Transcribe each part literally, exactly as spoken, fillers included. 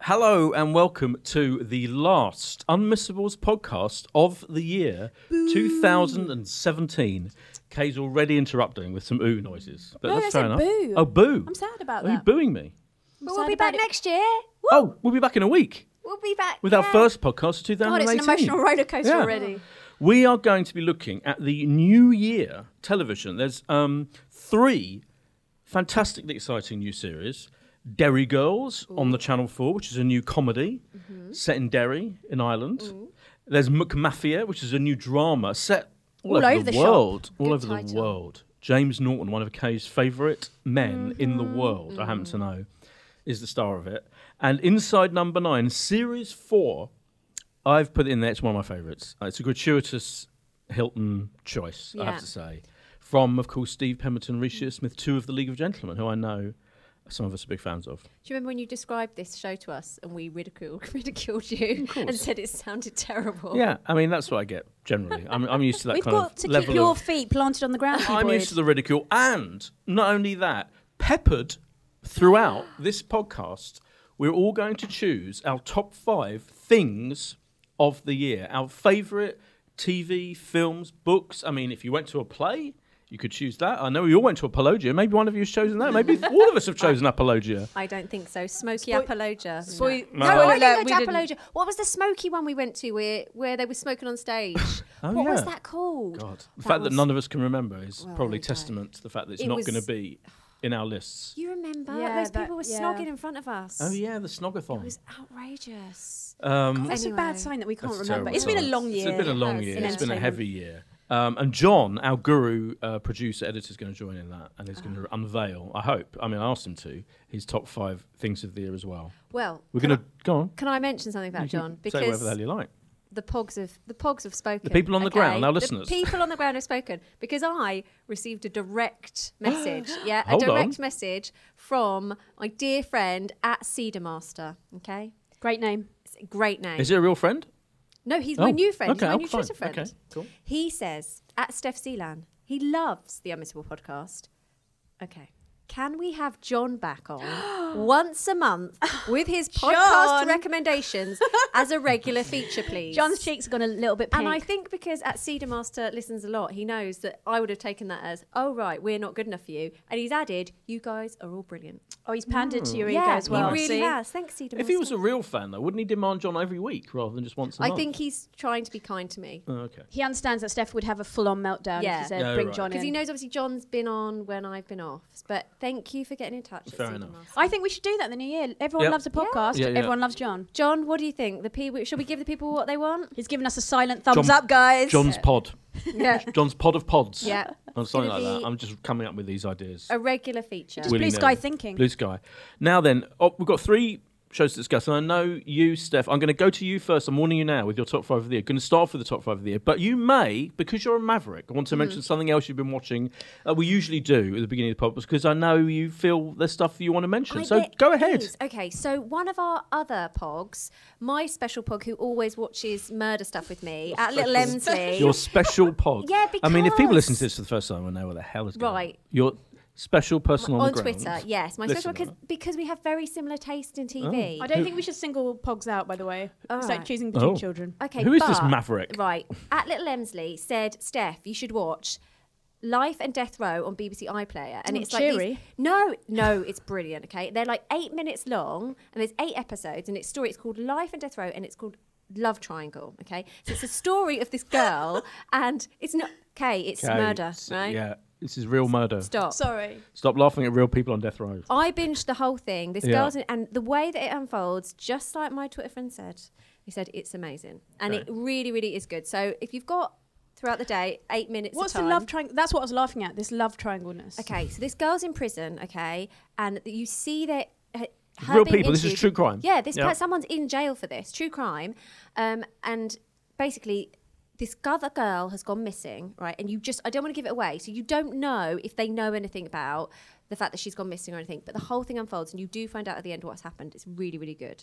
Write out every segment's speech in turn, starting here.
Hello and welcome to the last Unmissables podcast of the year Boo. two thousand seventeen. Kay's already interrupting with some ooh noises, but no, that's fair enough. Boo. Oh, boo! I'm sad about Are that. you booing me? But we'll be back it. next year. Woo. Oh, we'll be back in a week We'll be back with yeah. our first podcast of two thousand eighteen. God, it's an emotional roller coaster Yeah. already. We are going to be looking at the new year television. There's um, three fantastically exciting new series. Derry Girls Ooh. on the Channel four, which is a new comedy mm-hmm. set in Derry in Ireland. Ooh. There's McMafia, which is a new drama set all, all over, over the, the world. All Good over title. the world. James Norton, one of Kay's favourite men mm-hmm. in the world, mm-hmm. I happen to know, is the star of it. And Inside Number Nine, Series four, I've put it in there. It's one of my favourites. Uh, it's a gratuitous Hilton choice, yeah. I have to say. From, of course, Steve Pemberton, Reece Smith, two of the League of Gentlemen, who I know some of us are big fans of. Do you remember when you described this show to us and we ridiculed, ridiculed you and said it sounded terrible? Yeah, I mean, that's what I get generally. I'm, I'm used to that We've kind got of to level keep your of, feet planted on the ground. I'm used to the ridicule. And not only that, peppered throughout this podcast, we're all going to choose our top five things of the year. Our favourite T V, films, books. I mean, if you went to a play, you could choose that. I know we all went to Apologia. Maybe one of you has chosen that. Maybe all of us have chosen Apologia. I don't think so. Smoky Spoil- Apologia. Spoil- no, no, no I no, didn't we go to didn't. Apologia. What was the smoky one we went to where, where they were smoking on stage? Oh, what yeah. was that called? God. The That fact was- that none of us can remember is Well, probably there you go. testament to the fact that it's It not was- going to be in our lists. You remember? Yeah, Those that- people were yeah. snogging in front of us. Oh, yeah, the Snogathon. It was outrageous. Um, That's a Anyway. bad sign that we can't That's a remember. terrible It's been a sign. long year. It's been a long has, year. in It's been a entertainment. heavy year. Um, and John, our guru, uh, producer, editor, is going to join in that and is going to unveil, I hope, I mean, I asked him to, his top five things of the year as well. Well, We're can going to, I- go on. Can I mention something about You can John? say whatever the Because hell you like. the pogs have the pogs have spoken. The people on the okay? ground, our The listeners. people on the ground have spoken because I received a direct message. yeah, a Hold direct on. message from my dear friend at Cedar Master. Okay, Great name. it's a great name. Is it a real friend? No, he's Oh, my new friend. okay, he's my oh, new fine. Twitter friend. Okay, cool. He says at Steph Sealan, he loves the Unmissable podcast. Okay. Can we have John back on once a month with his podcast John. recommendations as a regular feature, please? John's cheeks have gone a little bit pink. And I think because at Cedar Master listens a lot, he knows that I would have taken that as, oh, right, we're not good enough for you. And he's added, you guys are all brilliant. oh, he's pandered to your ego yeah, as well. he really See? has. Thanks, Cedar If Master. he was a real fan, though, wouldn't he demand John every week rather than just once a I month? think he's trying to be kind to me. Oh, okay. He understands that Steph would have a full-on meltdown Yeah. if he said, Yeah, bring right. John in. Because he knows obviously John's been on when I've been off. But thank you for getting in touch. Fair at Cedar enough. Master. I think we should do that in the new year. Everyone Yep. loves a podcast. Yeah, yeah. Everyone loves John. John, what do you think? The people, should we give the people what they want? He's given us a silent thumbs John- up, guys. John's pod. Yeah. John's pod of pods. Yeah. Or something gonna like that. be- I'm just coming up with these ideas. A regular feature. Just blue willy-nilly. sky thinking. Blue sky. Now then, oh, we've got three shows to discuss, and I know you, Steph. I'm going to go to you first. I'm warning you now with your top five of the year. Going to start off with the top five of the year, but you may, because you're a maverick, I want to Mm-hmm. mention something else you've been watching. Uh, we usually do at the beginning of the podcast because I know you feel there's stuff you want to mention. I so bet go it ahead. is. Okay, so one of our other pogs, my special pog who always watches murder stuff with me at Little Emsley. Your special pod. Yeah, I mean, if people listen to because- this for the first time, I know what the hell is going on. Right. Your special person on, on the ground. Twitter, yes, my Listen, special because because we have very similar taste in T V. I don't think we should single pogs out, by the way. All It's like right. choosing between Oh. children. Okay, Who is this but- maverick? Right, at Little Emsley said, Steph, you should watch Life and Death Row on B B C iPlayer, and Oh, it's like these- cheery. no, no, it's brilliant. Okay, they're like eight minutes long, and there's eight episodes, and it's story. It's called Life and Death Row, and it's called Love Triangle. Okay, so it's a story of this girl, and it's not okay. It's Okay, murder, s- right? Yeah, this is real murder. Stop. Sorry. Stop laughing at real people on death row. I binged the whole thing. This Yeah. girl's in, and the way that it unfolds, just like my Twitter friend said, he said it's amazing, and Okay. it really, really is good. So if you've got throughout the day eight minutes, What's of the time, love triangle? That's what I was laughing at, this love triangleness. Okay, so this girl's in prison, okay, and you see that her her Real being people. This is interviewed- true crime. Yeah, this Yeah. per- someone's in jail for this true crime, um, and basically this other girl has gone missing, right? And you just I don't want to give it away, so you don't know if they know anything about the fact that she's gone missing or anything. But the whole thing unfolds, and you do find out at the end what's happened. It's really, really good.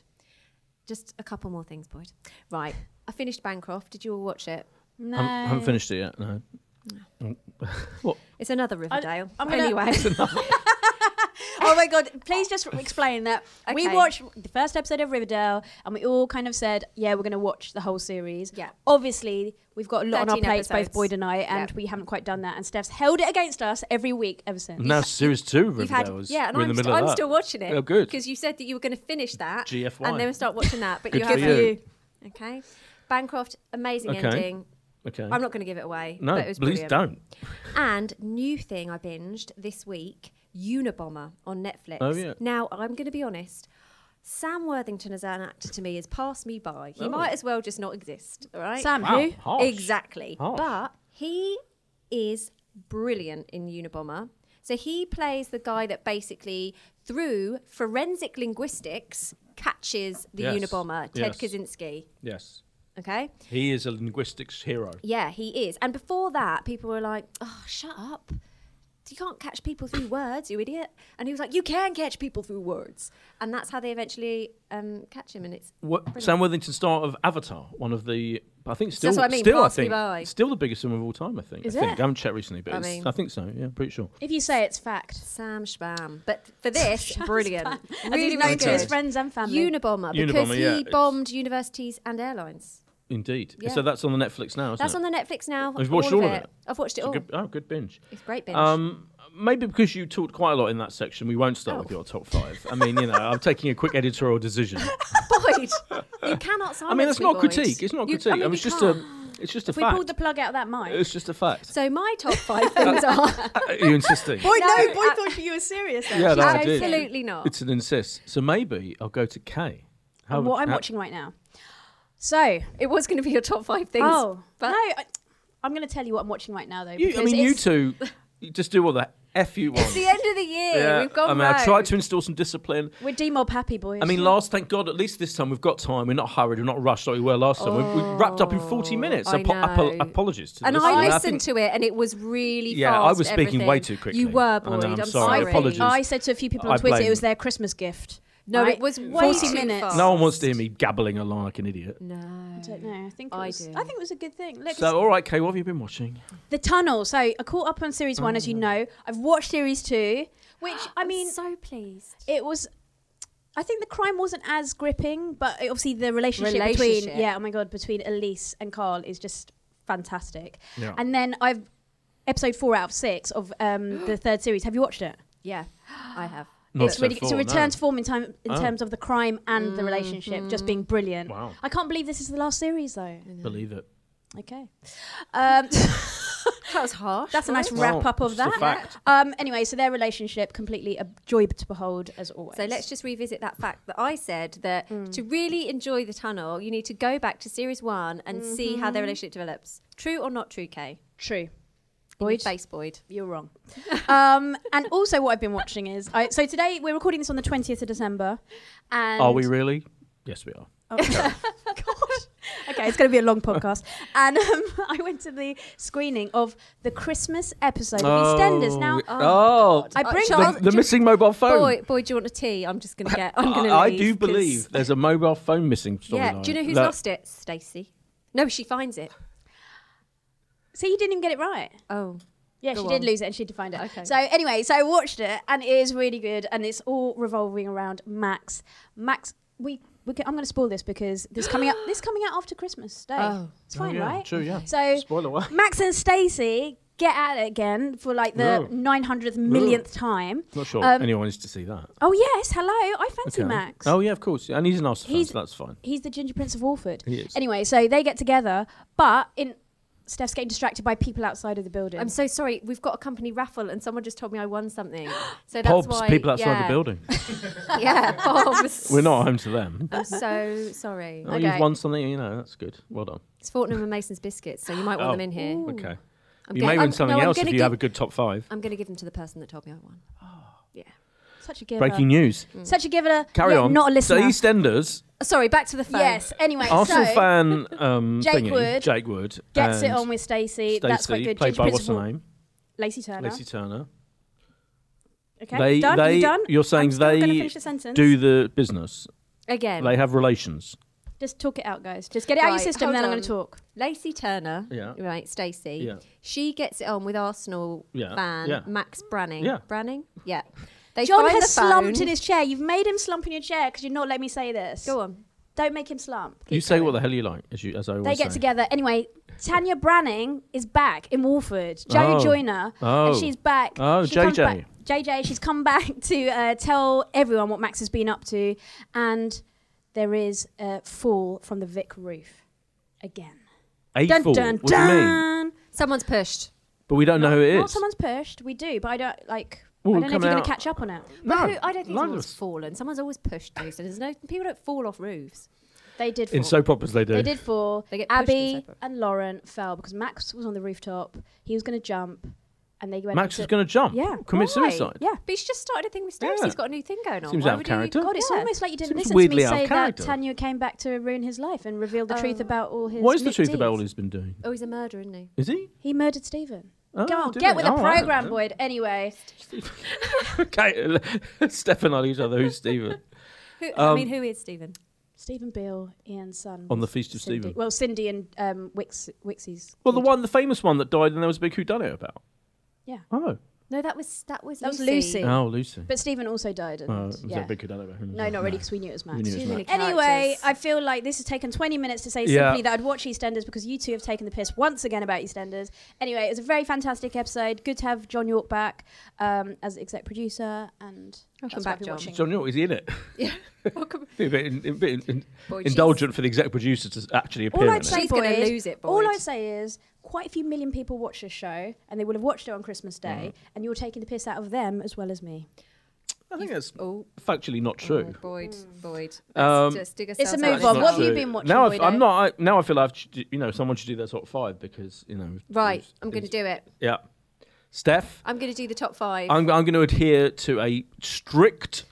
Just a couple more things, Boyd. Right, I finished Bancroft. Did you all watch it? No. I haven't, I haven't finished it yet. No. What? It's another Riverdale. I'm gonna- anyway, I Oh my god! Please just explain that we Okay. watched the first episode of Riverdale, and we all kind of said, "Yeah, we're going to watch the whole series." Yeah. Obviously, we've got a lot on our thirteen plates, both episodes. Boyd and I, and Yeah. we haven't quite done that. And Steph's held it against us every week ever since. Now series two of You've had, Riverdale is yeah, and we're in I'm, the st- middle I'm of that. still watching it. Oh, good. Because you said that you were going to finish that G F Y. and then start watching that, but Good you for haven't. you. Okay. Bancroft, amazing Okay. ending. Okay. I'm not going to give it away. no, but it was please brilliant. don't. And new thing I binged this week, Unabomber on Netflix. Oh, yeah. Now, I'm going to be honest. Sam Worthington as an actor to me has passed me by. He Oh. might as well just not exist, all right? Sam, Wow, who? harsh. Exactly. Harsh. But he is brilliant in Unabomber. So he plays the guy that basically, through forensic linguistics, catches the Yes. Unabomber, Ted Yes. Kaczynski. Yes. Okay? He is a linguistics hero. Yeah, he is. And before that, people were like, oh, shut up. You can't catch people through words, you idiot. And he was like, you can catch people through words. And that's how they eventually um, catch him. And it's What, Brilliant. Sam Worthington, star of Avatar, one of the, I think still, That's what I mean, still I pass me think, by. still the biggest film of all time. I think. Is I think it? I haven't checked recently, but I it's, mean- I think so. Yeah, pretty sure. If you say it's fact. Sam Spam. But for this, brilliant. As Really, he's really known to his good. friends and family. Unabomber, because Unabomber, he yeah, it's- bombed universities and airlines. Indeed. Yeah. So that's on the Netflix now, isn't That's it? on the Netflix now. You've watched all of it? I've watched it It's a all. good, oh, good binge. It's a great binge. Um, maybe because you talked quite a lot in that section, we won't start Oh. with your top five. I mean, you know, I'm taking a quick editorial decision. Boyd, you cannot silence I mean, that's me, not a Boyd. critique. It's not a You- critique. I mean, you it's just can't. a, it's just a If we fact. pulled the plug out of that mic. It's just a fact. So my top five things are Are you insisting? Boyd, No, no, Boyd uh, thought you were serious. Yeah, no, I did. absolutely not. It's an insist. So maybe I'll go to Kay. How, what I'm how- watching right now. So, It was going to be your top five things. oh, but no, I, I'm going to tell you what I'm watching right now, though. You, I because mean, you it's- two, you just do all the F you want. it's the end of the year. Yeah, We've gone I mean, rogue. I tried to install some discipline. We're D-Mob happy, boys. I mean, last, thank God, at least this time we've got time. We're not hurried. We're not rushed like we were last time. we, we wrapped up in forty minutes. I Apo- apo- know. apologies to the And listener. I mean, listened think- to it, and it was really Yeah, fast. I was speaking everything. way too quickly. You were, I know, Boyd. I'm I'm sorry. I, sorry. Apologies. I said to a few people on I Twitter blame it was you. their Christmas gift. No, right? it was way forty too minutes. fast. No one wants to hear me gabbling along like an idiot. No. I don't know. I think it I was, do. I think it was a good thing. Look, So, all right, Kay, what have you been watching? The Tunnel. So I caught up on series one, Oh. as you know. I've watched series two, which I mean, I'm so pleased. it was. I think the crime wasn't as gripping, but it- obviously the relationship, Relationship. between yeah, oh my god, between Elise and Carl is just fantastic. Yeah. And then I've episode four out of six of um, the third series. Have you watched it? Yeah, I have. Not it's so really it's a full, return no. to form in time in Oh. terms of the crime and the relationship just being brilliant. Wow. I can't believe this is the last series though. Believe it. Okay. Um, That was harsh. that's a nice Boyd. wrap Well, up of it's a that. fact. Um, anyway, so their relationship completely a joy to behold as always. So let's just revisit that fact that I said that to really enjoy the tunnel, you need to go back to series one and see how their relationship develops. True or not true, Kay? True. In your Boyd? face, Boyd. You're wrong. um, and also, what I've been watching is I, so today we're recording this on the twentieth of December, and Are we really? Yes, we are. Oh, God. Okay, it's going to be a long podcast. And um, I went to the screening of the Christmas episode of EastEnders. Now, oh, I bring Uh, the, Charles- the do- missing mobile phone. Boy, boy, do you want a tea? I'm just going to get. I'm going to. I, I do believe there's a mobile phone missing storyline. Yeah. Do you know who's That- lost it? Stacey. No, she finds it. so you didn't even get it right. Oh. Yeah, Go she did on. lose it and she had to find it. Okay. So anyway, so I watched it and it is really good and it's all revolving around Max. Max, we, we can, I'm going to spoil this because this coming out this coming out after Christmas Day. Oh. It's fine, Oh, yeah, right? True, yeah. So Spoiler away. Max and Stacey get at it again for like the Ugh. nine hundredth millionth time. Not sure Um, anyone needs to see that. Oh yes, hello. I fancy Okay. Max. Oh yeah, of course. And he's an Arsenal fan, He's- so that's fine. He's the Ginger Prince of Walford. He is. Anyway, so they get together, but in Steph's getting distracted by people outside of the building. I'm so sorry. We've got a company raffle, and someone just told me I won something. So that's Pobs, why. people outside yeah. the building. Yeah, Pobs. We're not home to them. I'm so sorry. Oh, Okay. you've won something, you know, that's good. Well done. It's Fortnum and Mason's biscuits, so you might want Oh. them in here. Okay. I'm you go- may I'm- win something no, I'm else if gonna you gi- have a good top five. I'm going to give them to the person that told me I won. Yeah. Such a giver. Breaking news. Such a giver. Carry yeah, on. Not a listener. So EastEnders, Sorry, back to the phone. Yes. Anyway, Arsenal so fan um, Jake thingy, Wood Jake Wood. gets it and on with Stacey. That's quite Stacey, good. played Ginger by Prince what's of her Wal- name? Lacey Turner. Lacey Turner. Okay. They, done? they, you done? You're saying I'm still gonna they finish the sentence. do the business. Again. They have relations. Just talk it out, guys. Just get it out of Right, your system, hold then I'm on. going to talk. Lacey Turner, Yeah. right, Stacey, Yeah. she gets it on with Arsenal Yeah, fan yeah. Max Branning. Yeah. Branning? Yeah. They John find has the slumped phone. in his chair. You've made him slump in your chair because you're not letting me say this. Go on. Don't make him slump. You say what the hell you like, as you as I always They get say. together. Anyway, Tanya Branning is back in Walford. Joe Oh. Joyner. Oh. And she's back. Oh, She comes J J. back- J J, she's come back to uh, tell everyone what Max has been up to. And there is a fall from the Vic roof. Again. A Dun, fall. dun, What do you mean? dun. Someone's pushed. But we don't know who it Not is. someone's pushed. We do, but I don't, like... Well, I don't know if coming you're going out- to catch up on it. But No, who, I don't think none of someone's us. fallen. Someone's always pushed through. So there's no people don't fall off roofs. They did fall. In soap operas, they do. They did fall. They get pushed in Abby soap opera. and Lauren fell because Max was on the rooftop. He was going to jump, and they went. Max into- is going to jump. Yeah. Commit Why? suicide. Yeah. But he's just started a thing with Stacey. Yeah. He's got a new thing going on. Seems Why out of would you- character. God, it's Yeah. almost like you didn't Seems listen to weirdly me out of say that character. Tanya came back to ruin his life and reveal the truth Oh. about all his. What is the lit truth about all deeds. he's been doing? Oh, he's a murderer, isn't he? Is he? He murdered Stephen. Oh, Go on, did get he? with the Oh, I program, don't know. Boyd. Anyway, Okay, Stefan on each other. Who's Stephen? Who, I Um, mean, who is Stephen? Stephen Beale, Ian's son. On the was Feast of Cindy. Stephen. Well, Cindy and um, Wix, Wixie's. Well, the kid. one, the famous one that died, and there was a big whodunit about. Yeah. Oh, No, that was that was That was Lucy. Lucy. oh, Lucy. But Stephen also died. And, Oh, was yeah. there a big whodunit about him? as No, well? not really, because we knew it was Max. We knew it was Too many Max. Anyway, characters. I feel like this has taken twenty minutes to say Yeah. simply that I'd watch EastEnders because you two have taken the piss once again about EastEnders. Anyway, it was a very fantastic episode. Good to have John York back um, as exec producer, and Welcome that's what back, I've been John. watching. John York, is he in it? Yeah. Welcome. Be a bit, in, a bit in, in- Boyd, indulgent for the exec producer to actually appear All in I'd it. say, She's gonna Boyd, lose it, all Boyd. I'd say is quite a few million people watch this show, and they will have watched it on Christmas Day, Mm. and you're taking the piss out of them as well as me. I think that's Oh, factually not true. oh, Boyd, Boyd. Um, Let's just dig It's a ourselves move out on. of Not this What have mud. you true. been watching, Now I've, Boydo? I'm not. I, now I feel I've. You know, someone should do their top five because you know. Right, it's- I'm going to it's- do it. Yeah, Steph. I'm going to do the top five. I'm, I'm going to adhere to a strict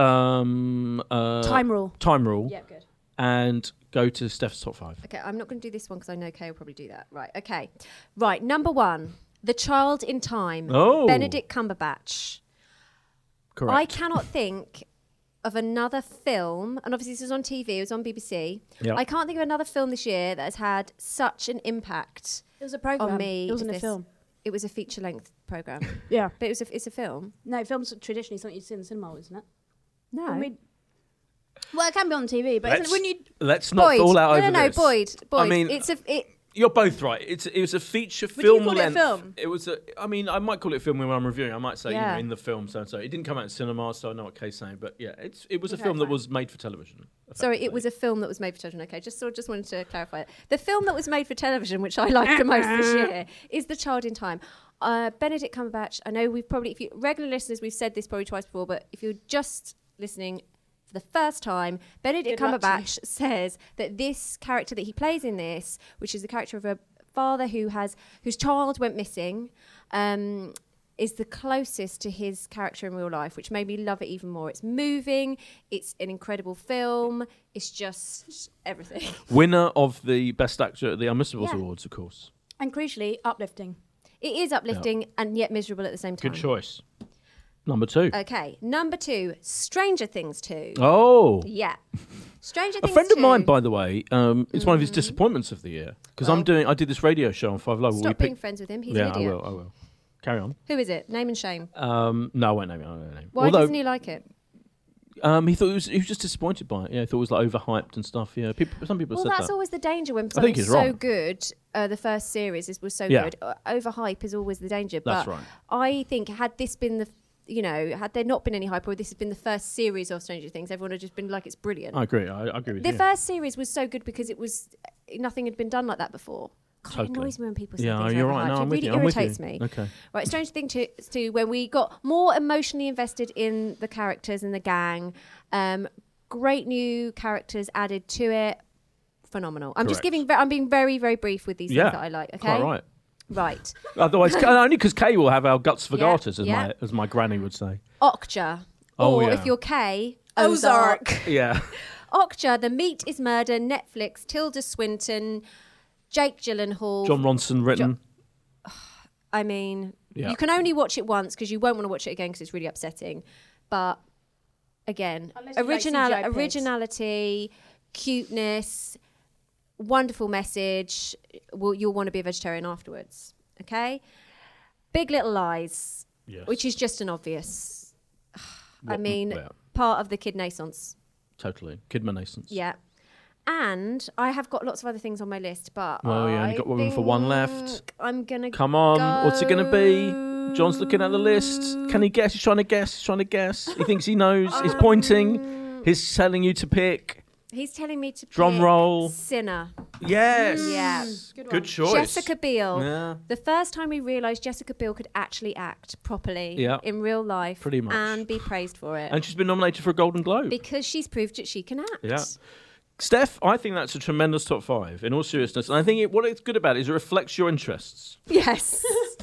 um, uh, Time rule. time rule Yeah, good. and go to Steph's top five. Okay, I'm not going to do this one because I know Kay will probably do that. Right, okay. Right, number one, The Child in Time. Oh. Benedict Cumberbatch. Correct. I cannot think of another film, and obviously this was on T V, it was on B B C. Yeah. I can't think of another film this year that has had such an impact It was a program. on me. It wasn't as a this. film. It was a feature-length program, Yeah. but it was a, it's a film. No, films are traditionally something you see in the cinema, isn't it? No, I mean, well, it can be on T V, but isn't Let's, it when you let's not Boyd. fall out no, over no, no, this. Boyd. Boyd. I mean, it's a it. you're both right. It's it was a feature Would you film call it a length. film? It was a. I mean, I might call it a film when I'm reviewing. I might say you Yeah. know in the film so and so. It didn't come out in cinema, so I know what Kay's saying. But yeah, it's it was a Okay, film that fine. was made for television. Sorry, it was a film that was made for television. Okay, just so just wanted to clarify it. The film that was made for television, which I liked the most this year, is The Child in Time. Uh, Benedict Cumberbatch. I know we've probably, if you regular listeners, we've said this probably twice before, but if you're just listening for the first time, Benedict Good luck to you. Cumberbatch says that this character that he plays in this, which is the character of a father who has whose child went missing, um, is the closest to his character in real life, which made me love it even more. It's moving, it's an incredible film, it's just everything. Winner of the Best Actor at the Unmissables Yeah. Awards, of course. and crucially uplifting. It is uplifting and yet miserable at the same time. Good choice. Number two. Okay, number two, Stranger Things two. oh. Yeah. Stranger A Things friend of mine, two. by the way, um, it's one of his disappointments of the year because I'm Well- doing. I did this radio show on Five Live. where we Stop being picked- friends with him, he's yeah, an I idiot. will. I will. Carry on. Who is it? Name and shame. Um, no, I won't name it. I won't name it. Why Although, doesn't he like it? Um, he thought he was, he was just disappointed by it. Yeah, he thought it was like overhyped and stuff. Yeah, people. Some people Well, said that's that. always the danger when I think something's he's so wrong. good. Uh, the first series is, was so Yeah. good. Uh, overhype is always the danger. That's but right. I think had this been the, you know, had there not been any hype, or this had been the first series of Stranger Things, everyone had just been like, it's brilliant. I agree. I, I agree with The you. first series was so good because it was nothing had been done like that before. God, Totally. it annoys me when people say yeah, things are you're right. overhyped. No, I'm it with really you. I'm with irritates you. me. Okay. Right, Stranger Things two, two, when we got more emotionally invested in the characters and the gang. Um, great new characters added to it. Phenomenal. I'm just Correct. giving. Ve- I'm being very, very brief with these Yeah. things that I like. Okay. Quite right. Right. Otherwise, only because Kay will have our guts for Yeah, garters, as yeah. my as my granny would say. Okja. Oh, or yeah. if you're Kay, Ozark. Ozark. Yeah. Okja, The Meat is Murder, Netflix, Tilda Swinton, Jake Gyllenhaal. John Ronson written. I mean, Yeah. you can only watch it once because you won't want to watch it again because it's really upsetting. But again, Unless you like original, C G I pigs. originality, cuteness, wonderful message. Well, you'll want to be a vegetarian afterwards. Okay. Big Little Lies, Yes. which is just an obvious. I What- mean, yeah, part of the kid naissance. totally. Kidman-nascence. Yeah. And I have got lots of other things on my list, but Well, you only I got room for one left. think I'm gonna Come on, what's it going to be? John's looking at the list. Can he guess? He's trying to guess. He's trying to guess. He thinks he knows. He's pointing. He's telling you to pick. He's telling me to Drum pick roll. Sinner. Yes. Yeah. Good Good one. choice. Jessica Biel. Yeah. The first time we realised Jessica Biel could actually act properly Yeah. in real life Pretty much. and be praised for it. And she's been nominated for a Golden Globe. because she's proved that she can act. Yeah. Steph, I think that's a tremendous top five, in all seriousness. And I think it, what it's good about it is it reflects your interests, Yes.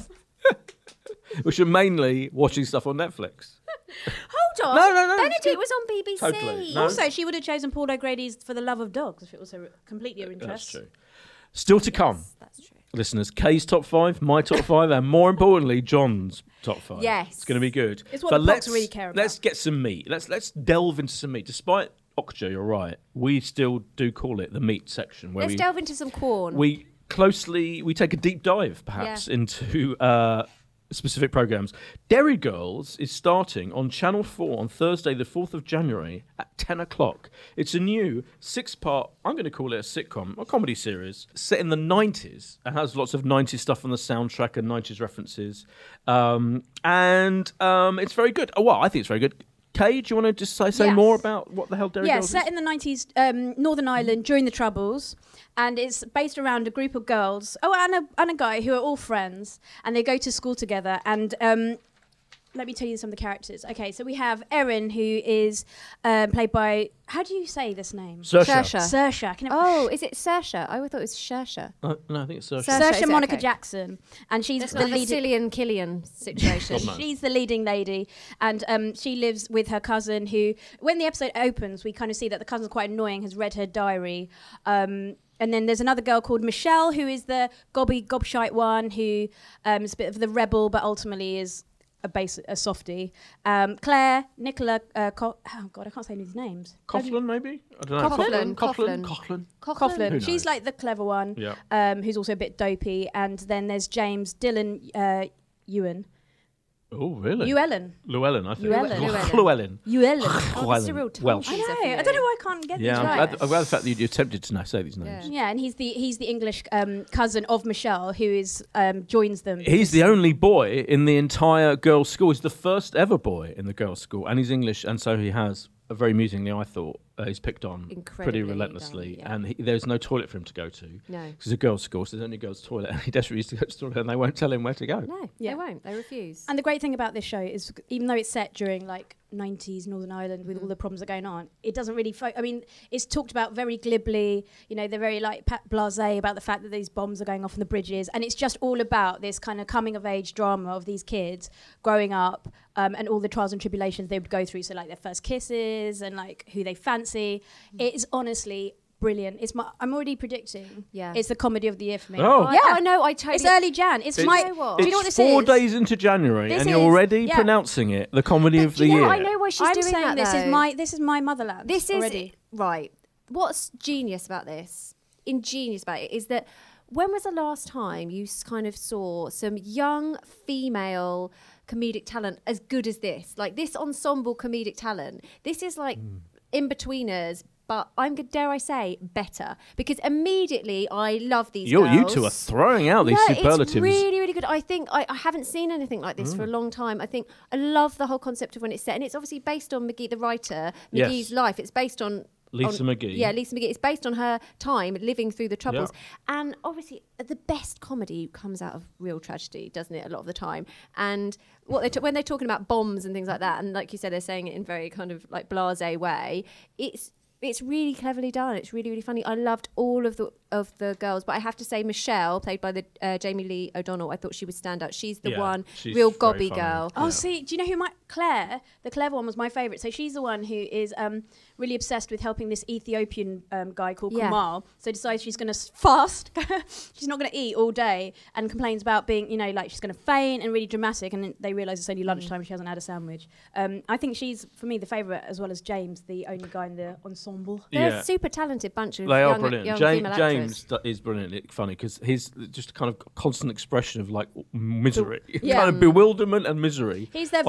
which are mainly watching stuff on Netflix. Hold on. No, no, no, it's Benedict good. was on B B C. Totally. No. Also, she would have chosen Paul O'Grady's For the Love of Dogs if it was her, completely her interest. That's true. Still to come, That's true. listeners. Kay's top five, my top five, and more importantly, John's top five. Yes. It's going to be good. It's what but the let's, Pops really care about. Let's get some meat. Let's let's delve into some meat. Despite Okja, you're right. We still do call it the meat section, where Let's we delve into some corn. we closely we take a deep dive perhaps Yeah. into uh, specific programs. Derry Girls is starting on Channel four on Thursday the fourth of January at ten o'clock. It's a new six-part, I'm going to call it a sitcom, a comedy series set in the nineties. It has lots of nineties stuff on the soundtrack and nineties references, um, and um, it's very good. Oh well, I think it's very good. Kay, do you want to just say, say Yes. more about what the hell Derry Yeah, Girls set is? in the nineties, um, Northern Ireland during the Troubles, and it's based around a group of girls, oh, and a, and a guy who are all friends, and they go to school together. And um, let me tell you some of the characters. Okay, so we have Erin, who is um, played by, how do you say this name? Saoirse. Saoirse. Saoirse. Can I- Oh, is it Saoirse? I always thought it was Saoirse. Uh, no, I think it's Saoirse. Saoirse. Saoirse is it? Monica Okay. Jackson, and she's It's the not the lead. Cillian Killian situation. God, no. She's the leading lady, and um, she lives with her cousin. Who, when the episode opens, we kind of see that the cousin's quite annoying. Has read her diary, um, and then there's another girl called Michelle, who is the gobby gobshite one, who um, is a bit of the rebel, but ultimately is a base a softie. Um, Claire, Nicola, uh, Co- oh god, I can't say any of these names. Coughlin, maybe? I don't know. Coughlin, Coughlin. Coughlin. Coughlin. Coughlin. Who She's knows? like the clever one, Yeah. um, who's also a bit dopey. And then there's James Dylan uh, Ewan. Oh, really? Llewellyn. Llewellyn, I think. Llewellyn. Llewellyn. Llewellyn. Oh, this is a real tongue Welsh. I teaser for know. you. I don't know why I can't get Yeah, these I'm right. glad, I'm glad the fact that you attempted to now say these names. Yeah. Yeah, and he's the he's the English um, cousin of Michelle, who is um, joins them. He's the only boy in the entire girls' school. He's the first ever boy in the girls' school, and he's English, and so he has, uh, very amusingly, I thought, uh, he's picked on Incredibly pretty relentlessly, done, yeah. and he, there's no toilet for him to go to. No. It's a girls' school, so there's only a girls' toilet, and he desperately used to go to the toilet, and they won't tell him where to go. No, Yeah. they won't. They refuse. And the great thing about this show is, even though it's set during like nineties Northern Ireland with Mm. all the problems that are going on, it doesn't really. Fo- I mean, it's talked about very glibly. You know, they're very like pa- blasé about the fact that these bombs are going off on the bridges, and it's just all about this kind of coming of age drama of these kids growing up um, and all the trials and tribulations they would go through. So like their first kisses and like who they fancy. Mm. It is honestly brilliant. It's my. I'm already predicting. Yeah. It's the comedy of the year for me. Oh. I, yeah. I know. I totally. It's early Jan. It's, It's- my. You know what? Do you know It's what this four is? days into January, This and you're is- already yeah. pronouncing it the comedy But of do the you know, year. I know why she's I'm doing saying that. this is though. my this is my motherland. This is already. right. What's genius about this, ingenious about it, is that when was the last time you s- kind of saw some young female comedic talent as good as this? Like this ensemble comedic talent. This is like Hmm. in betweeners, but I'm g- dare I say better, because immediately I love these. You're, you girls. two are throwing out these no, superlatives. It's really, really good. I think I, I haven't seen anything like this for Mm. a long time. I think I love the whole concept of when it's set, and it's obviously based on McGee, the writer, Yes. McGee's life. It's based on Lisa on- McGee. Yeah, Lisa McGee. It's based on her time living through the Troubles, and obviously the best comedy comes out of real tragedy, doesn't it? A lot of the time, and what they t- when they're talking about bombs and things like that, and like you said, they're saying it in very kind of like blasé way. It's it's really cleverly done. It's really, really funny. I loved all of the of the girls, but I have to say Michelle, played by the uh, Jamie Lee O'Donnell, I thought she would stand out. She's the Yeah, one she's real very gobby funny. girl. Oh, Yeah. see, do you know who my Claire, the clever one, was my favourite. So she's the one who is um, really obsessed with helping this Ethiopian um, guy called Yeah. Kamal. So decides she's going to fast. She's not going to eat all day, and complains about being, you know, like she's going to faint and really dramatic. And then they realise it's only Mm. lunchtime and she hasn't had a sandwich. Um, I think she's, for me, the favourite, as well as James, the only guy in the ensemble. They're Yeah. a super talented bunch of They young, are brilliant. young Ja- female James actors. d- is brilliantly funny because he's just a kind of constant expression of like misery, Yeah. kind of bewilderment and misery. He's their on his verbal face.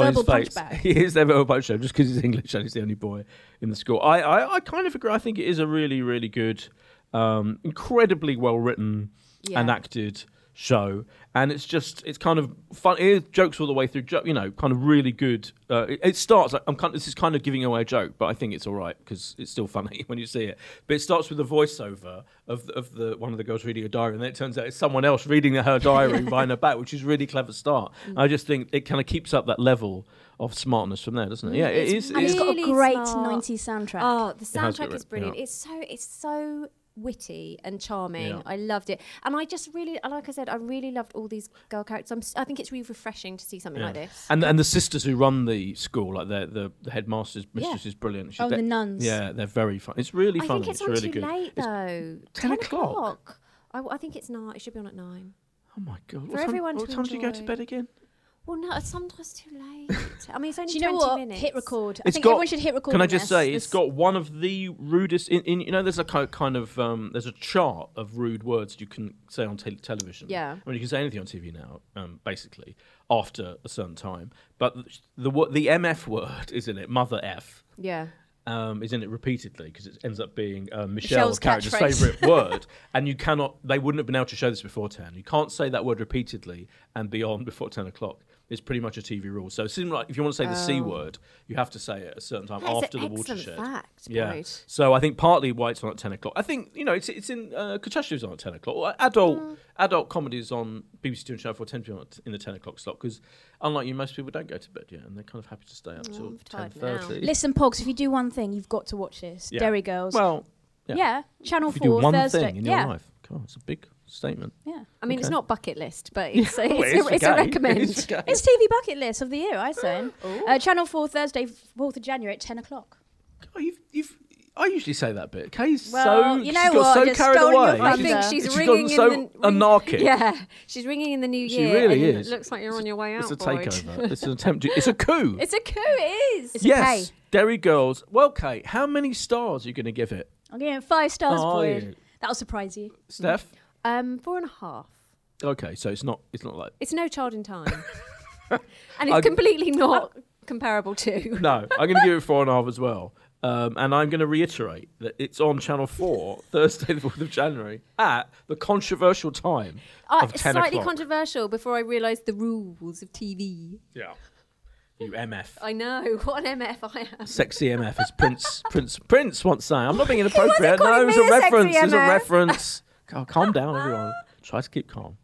great. Hunchback. He is their little boat show just because he's English and he's the only boy in the school. I, I, I kind of agree. I think it is a really, really good, um, incredibly well written Yeah. and acted show, and it's just it's kind of fun. It is jokes all the way through. Jo- you know, kind of really good. Uh, it, it starts. Like, I'm kind. This is kind of giving away a joke, but I think it's all right because it's still funny when you see it. But it starts with a voiceover of of the one of the girls reading a diary, and then it turns out it's someone else reading her diary behind her back, which is a really clever start. Mm. I just think it kind of keeps up that level of smartness from there, doesn't it? Yeah, it It's is. And it it's is- got a Really great smart. nineties soundtrack. Oh, the has got soundtrack is it, brilliant. yeah. It's so it's so witty and charming. Yeah. I loved it, and I just really, like I said, I really loved all these girl characters. I'm, s- I think it's really refreshing to see something Yeah. like this. And and the sisters who run the school, like the the, the headmaster's mistress is brilliant. She- Oh, they- the nuns. Yeah, they're very fun. It's really I funny. think it's, it's on really too good. late It's- though. ten o'clock? I, I think it's not. It should be on at nine. Oh my god! For What time, everyone what to time do you go to enjoy. bed again? Well, no, it's sometimes too late. I mean, it's only Do you know twenty what? minutes. Hit record. I It's think got- everyone should hit record. Can I on just this. say it's This- got one of the rudest? In, in you know, there's a ki- kind of um, there's a chart of rude words you can say on te- television. Yeah. I mean, you can say anything on T V now, um, basically after a certain time. But the the, wo- the M F word is in it. Mother F. Yeah. Um, is in it repeatedly because it ends up being uh, Michelle's Michelle's character's catchphrase. favourite word, and you cannot. They wouldn't have been able to show this before ten. You can't say that word repeatedly and be on before ten o'clock. It's pretty much a T V rule. So it seems like if you want to say the C Oh. word, you have to say it at a certain time That is after an the excellent watershed. fact, Yeah. Boyd. So I think partly why it's on at ten o'clock. I think you know it's it's in uh, Catastrophe's on at ten o'clock. Or adult Mm. adult comedies on B B C Two and Channel Four ten p.m. in the ten o'clock slot because unlike you, most people don't go to bed yet and they're kind of happy to stay up Oh, till I'm ten tired now. thirty. Listen, Pogs, if you do one thing, you've got to watch this. Yeah. Derry Girls. Well, yeah. yeah. Channel If you do four one Thursday. thing in yeah. your life, God, it's a big statement. Yeah. I mean, it's Okay. not bucket list, but it's, a, Well, it's, it is a, for it's a gay. recommend. It is for gay. It's T V bucket list of the year, I say. Uh, Channel four Thursday, fourth of January at ten o'clock. Oh, you've, you've, I usually say that bit. Kay's Well, so you she's know got what? so Just carried stolen your away. thunder. I think she's she's ringing gotten so in the anarchic. Yeah, she's ringing in the new She year. really and is. It looks like you're on your way out. It's a Boyd. takeover. It's an attempt. To, it's a coup. It's a coup. It is. It's a yes, K. Derry Girls. Well, Kate, how many stars are you going to give it? I'm giving it five stars, Oh, Boyd. yeah. That'll surprise you. Steph? Um, four and a half. Okay, so it's not. It's not like. It's No Child in Time, and it's I- completely not comparable to. No, I'm going to give it four and a half as well. Um, and I'm going to reiterate that it's on Channel four Thursday, the fourth of January, at the controversial time Uh, of it's ten slightly o'clock. controversial. Before I realised the rules of T V. Yeah. You M F. I know what an M F I am. Sexy M F, as Prince Prince Prince once saying. I'm not being inappropriate. wasn't No, calling it was me a a sexy reference. It was a M F. reference. Cal- Calm down, everyone. Try to keep calm.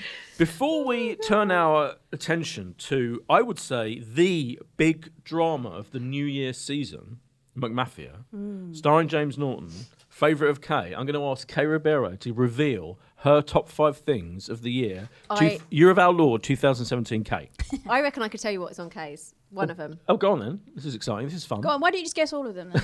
Before we turn our attention to, I would say, the big drama of the New Year season, McMafia, starring James Norton, favourite of Kay, I'm going to ask Kay Ribeiro to reveal her top five things of the year. Two- I- year of Our Lord, twenty seventeen, Kay. I reckon I could tell you what's on K's. One of them. Oh, go on then. This is exciting. This is fun. Go on, why don't you just guess all of them then?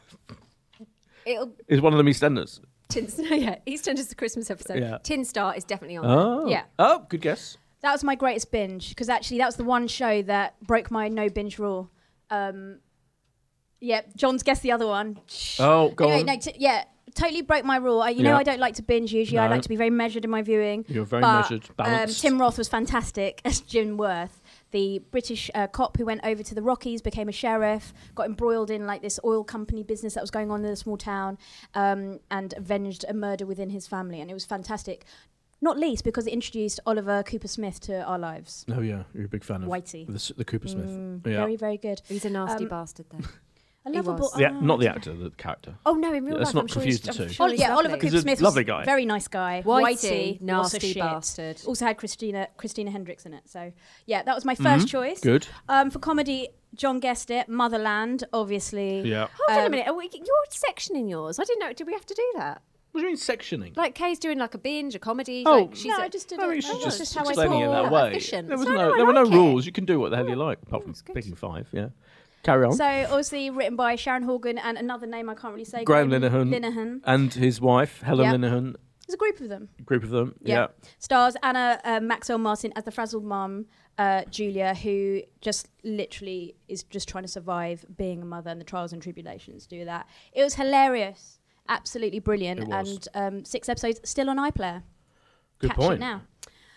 It'll Is one of them EastEnders? Tin. Yeah, EastEnders the Christmas episode. Yeah. Tin Star is definitely on. Oh. Yeah. Oh, good guess. That was my greatest binge because actually that was the one show that broke my no binge rule. Um, yeah, John's guessed the other one. Oh, go anyway, on. no, t- yeah, totally broke my rule. I, you know, Yeah. I don't like to binge usually. I No. like to be very measured in my viewing. You're very but, measured, Um, balanced. Tim Roth was fantastic as Jim Worth, the British uh, cop who went over to the Rockies, became a sheriff, got embroiled in like this oil company business that was going on in a small town, um, and avenged a murder within his family, and it was fantastic. Not least because it introduced Oliver Cooper Smith to our lives. Oh yeah, you're a big fan of Whitey. the, s- the Cooper Smith. Mm, yeah, Very, very good. He's a nasty Um, bastard, though. A He lovable. was. yeah, oh, not the I don't actor, the character. Oh no, in real Let's life, not I'm sure confuse he's, the I'm two. sure Oh, he's yeah, lovely. Oliver Cooper He's a Smith lovely was guy. very nice guy. Whitey, was a nasty shit. bastard. Also had Christina Christina Hendricks in it. So yeah, that was my first Mhm. choice. Good. Um, for comedy, John guessed it. Motherland, obviously. Yeah. Hold on a Um, minute. Are we, you're sectioning yours. I didn't know. Did we have to do that? What do you mean sectioning? Like Kay's doing like a binge, a comedy. Oh, like she's no, a- I just did I it. mean, Oh, she's that's just just how I explaining it thought. that way. Efficient. There was No, no, no, I there were no like it. rules. You can do what the hell you like, apart from That's good. picking five. Yeah. Carry on. So obviously written by Sharon Horgan and another name I can't really say. Graham Linehan. Linehan. And his wife, Helen Yeah. Linehan, There's a group of them. group of them. Yeah. Yeah. Stars Anna uh, Maxwell Martin as the frazzled mum, uh, Julia, who just literally is just trying to survive being a mother and the trials and tribulations do that. It was hilarious, absolutely brilliant, It was. and um, six episodes still on iPlayer. Good Catch point. it now.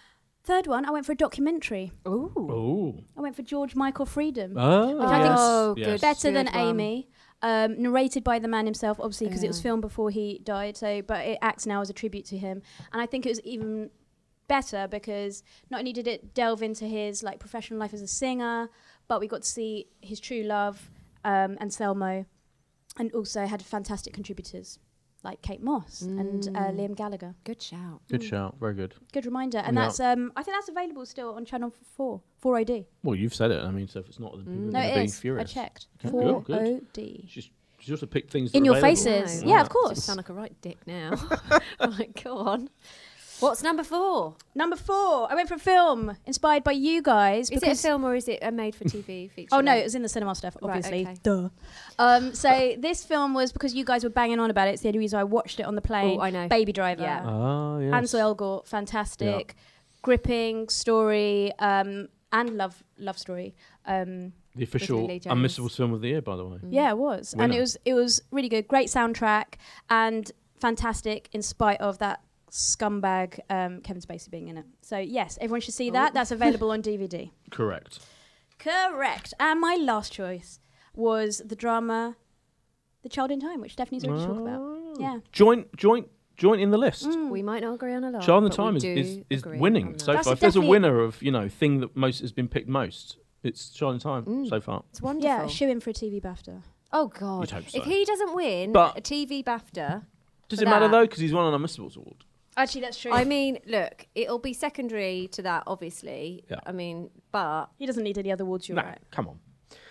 Third one, I went for a documentary. Ooh. Oh. I went for George Michael Freedom. Oh, Which I think's Oh, yes. good. Better than Good one. Amy. Um, narrated by the man himself, obviously, because it was Yeah. filmed before he died. So, but it acts now as a tribute to him, and I think it was even better because not only did it delve into his like professional life as a singer, but we got to see his true love, um, and Selmo, and also had fantastic contributors like Kate Moss and uh, Mm. Liam Gallagher. Good shout. Good shout. Very good. Good reminder, and Yeah. that's um, I think that's available still on Channel Four, Four O D. Well, you've said it. I mean, so if it's not, then people Mm. are No, going to it be is. furious. I checked. Okay, Four good, good. O D. She's, she's also picked things that In are your available. faces. No. Yeah, of You course. sound like a right dick now. Right, go on. What's number four? Number four, I went for a film inspired by you guys. Is it a because- film or is it a made-for-T V feature? Oh no, length? it was in the cinema stuff, Right, obviously. okay. Duh. Um, so this film was because you guys were banging on about it. It's the only reason I watched it on the plane. Oh, I know. Baby Driver. Yeah. Ah, yes. Ansel Elgort, fantastic, gripping story, um, and love love story. Um, The official Lee Jones. unmissable film of the year, by the way. yeah, it was, and Winner. it was it was really good. Great soundtrack and fantastic in spite of that scumbag um, Kevin Spacey being in it. So yes, everyone should see that. Oh. That's available on D V D. Correct. Correct. And my last choice was the drama The Child in Time, which Stephanie's already talked about. Oh. Yeah. Joint, joint, joint in the list. Mm. We might not agree on a lot. Child in but Time we is, do is, is agree winning on so that. That's far. If there's a definitely- winner of, you know, thing that most has been picked most, it's Child in Time Mm. so far. It's wonderful. Yeah, shoe in for a T V BAFTA. Oh God! You'd hope so. If he doesn't win But- a T V BAFTA, Does For it matter that- though? Because he's won an Unmissables award. Actually, that's true. I mean, look, it'll be secondary to that, obviously. Yeah. I mean, but he doesn't need any other awards, you're Nah, right. come on.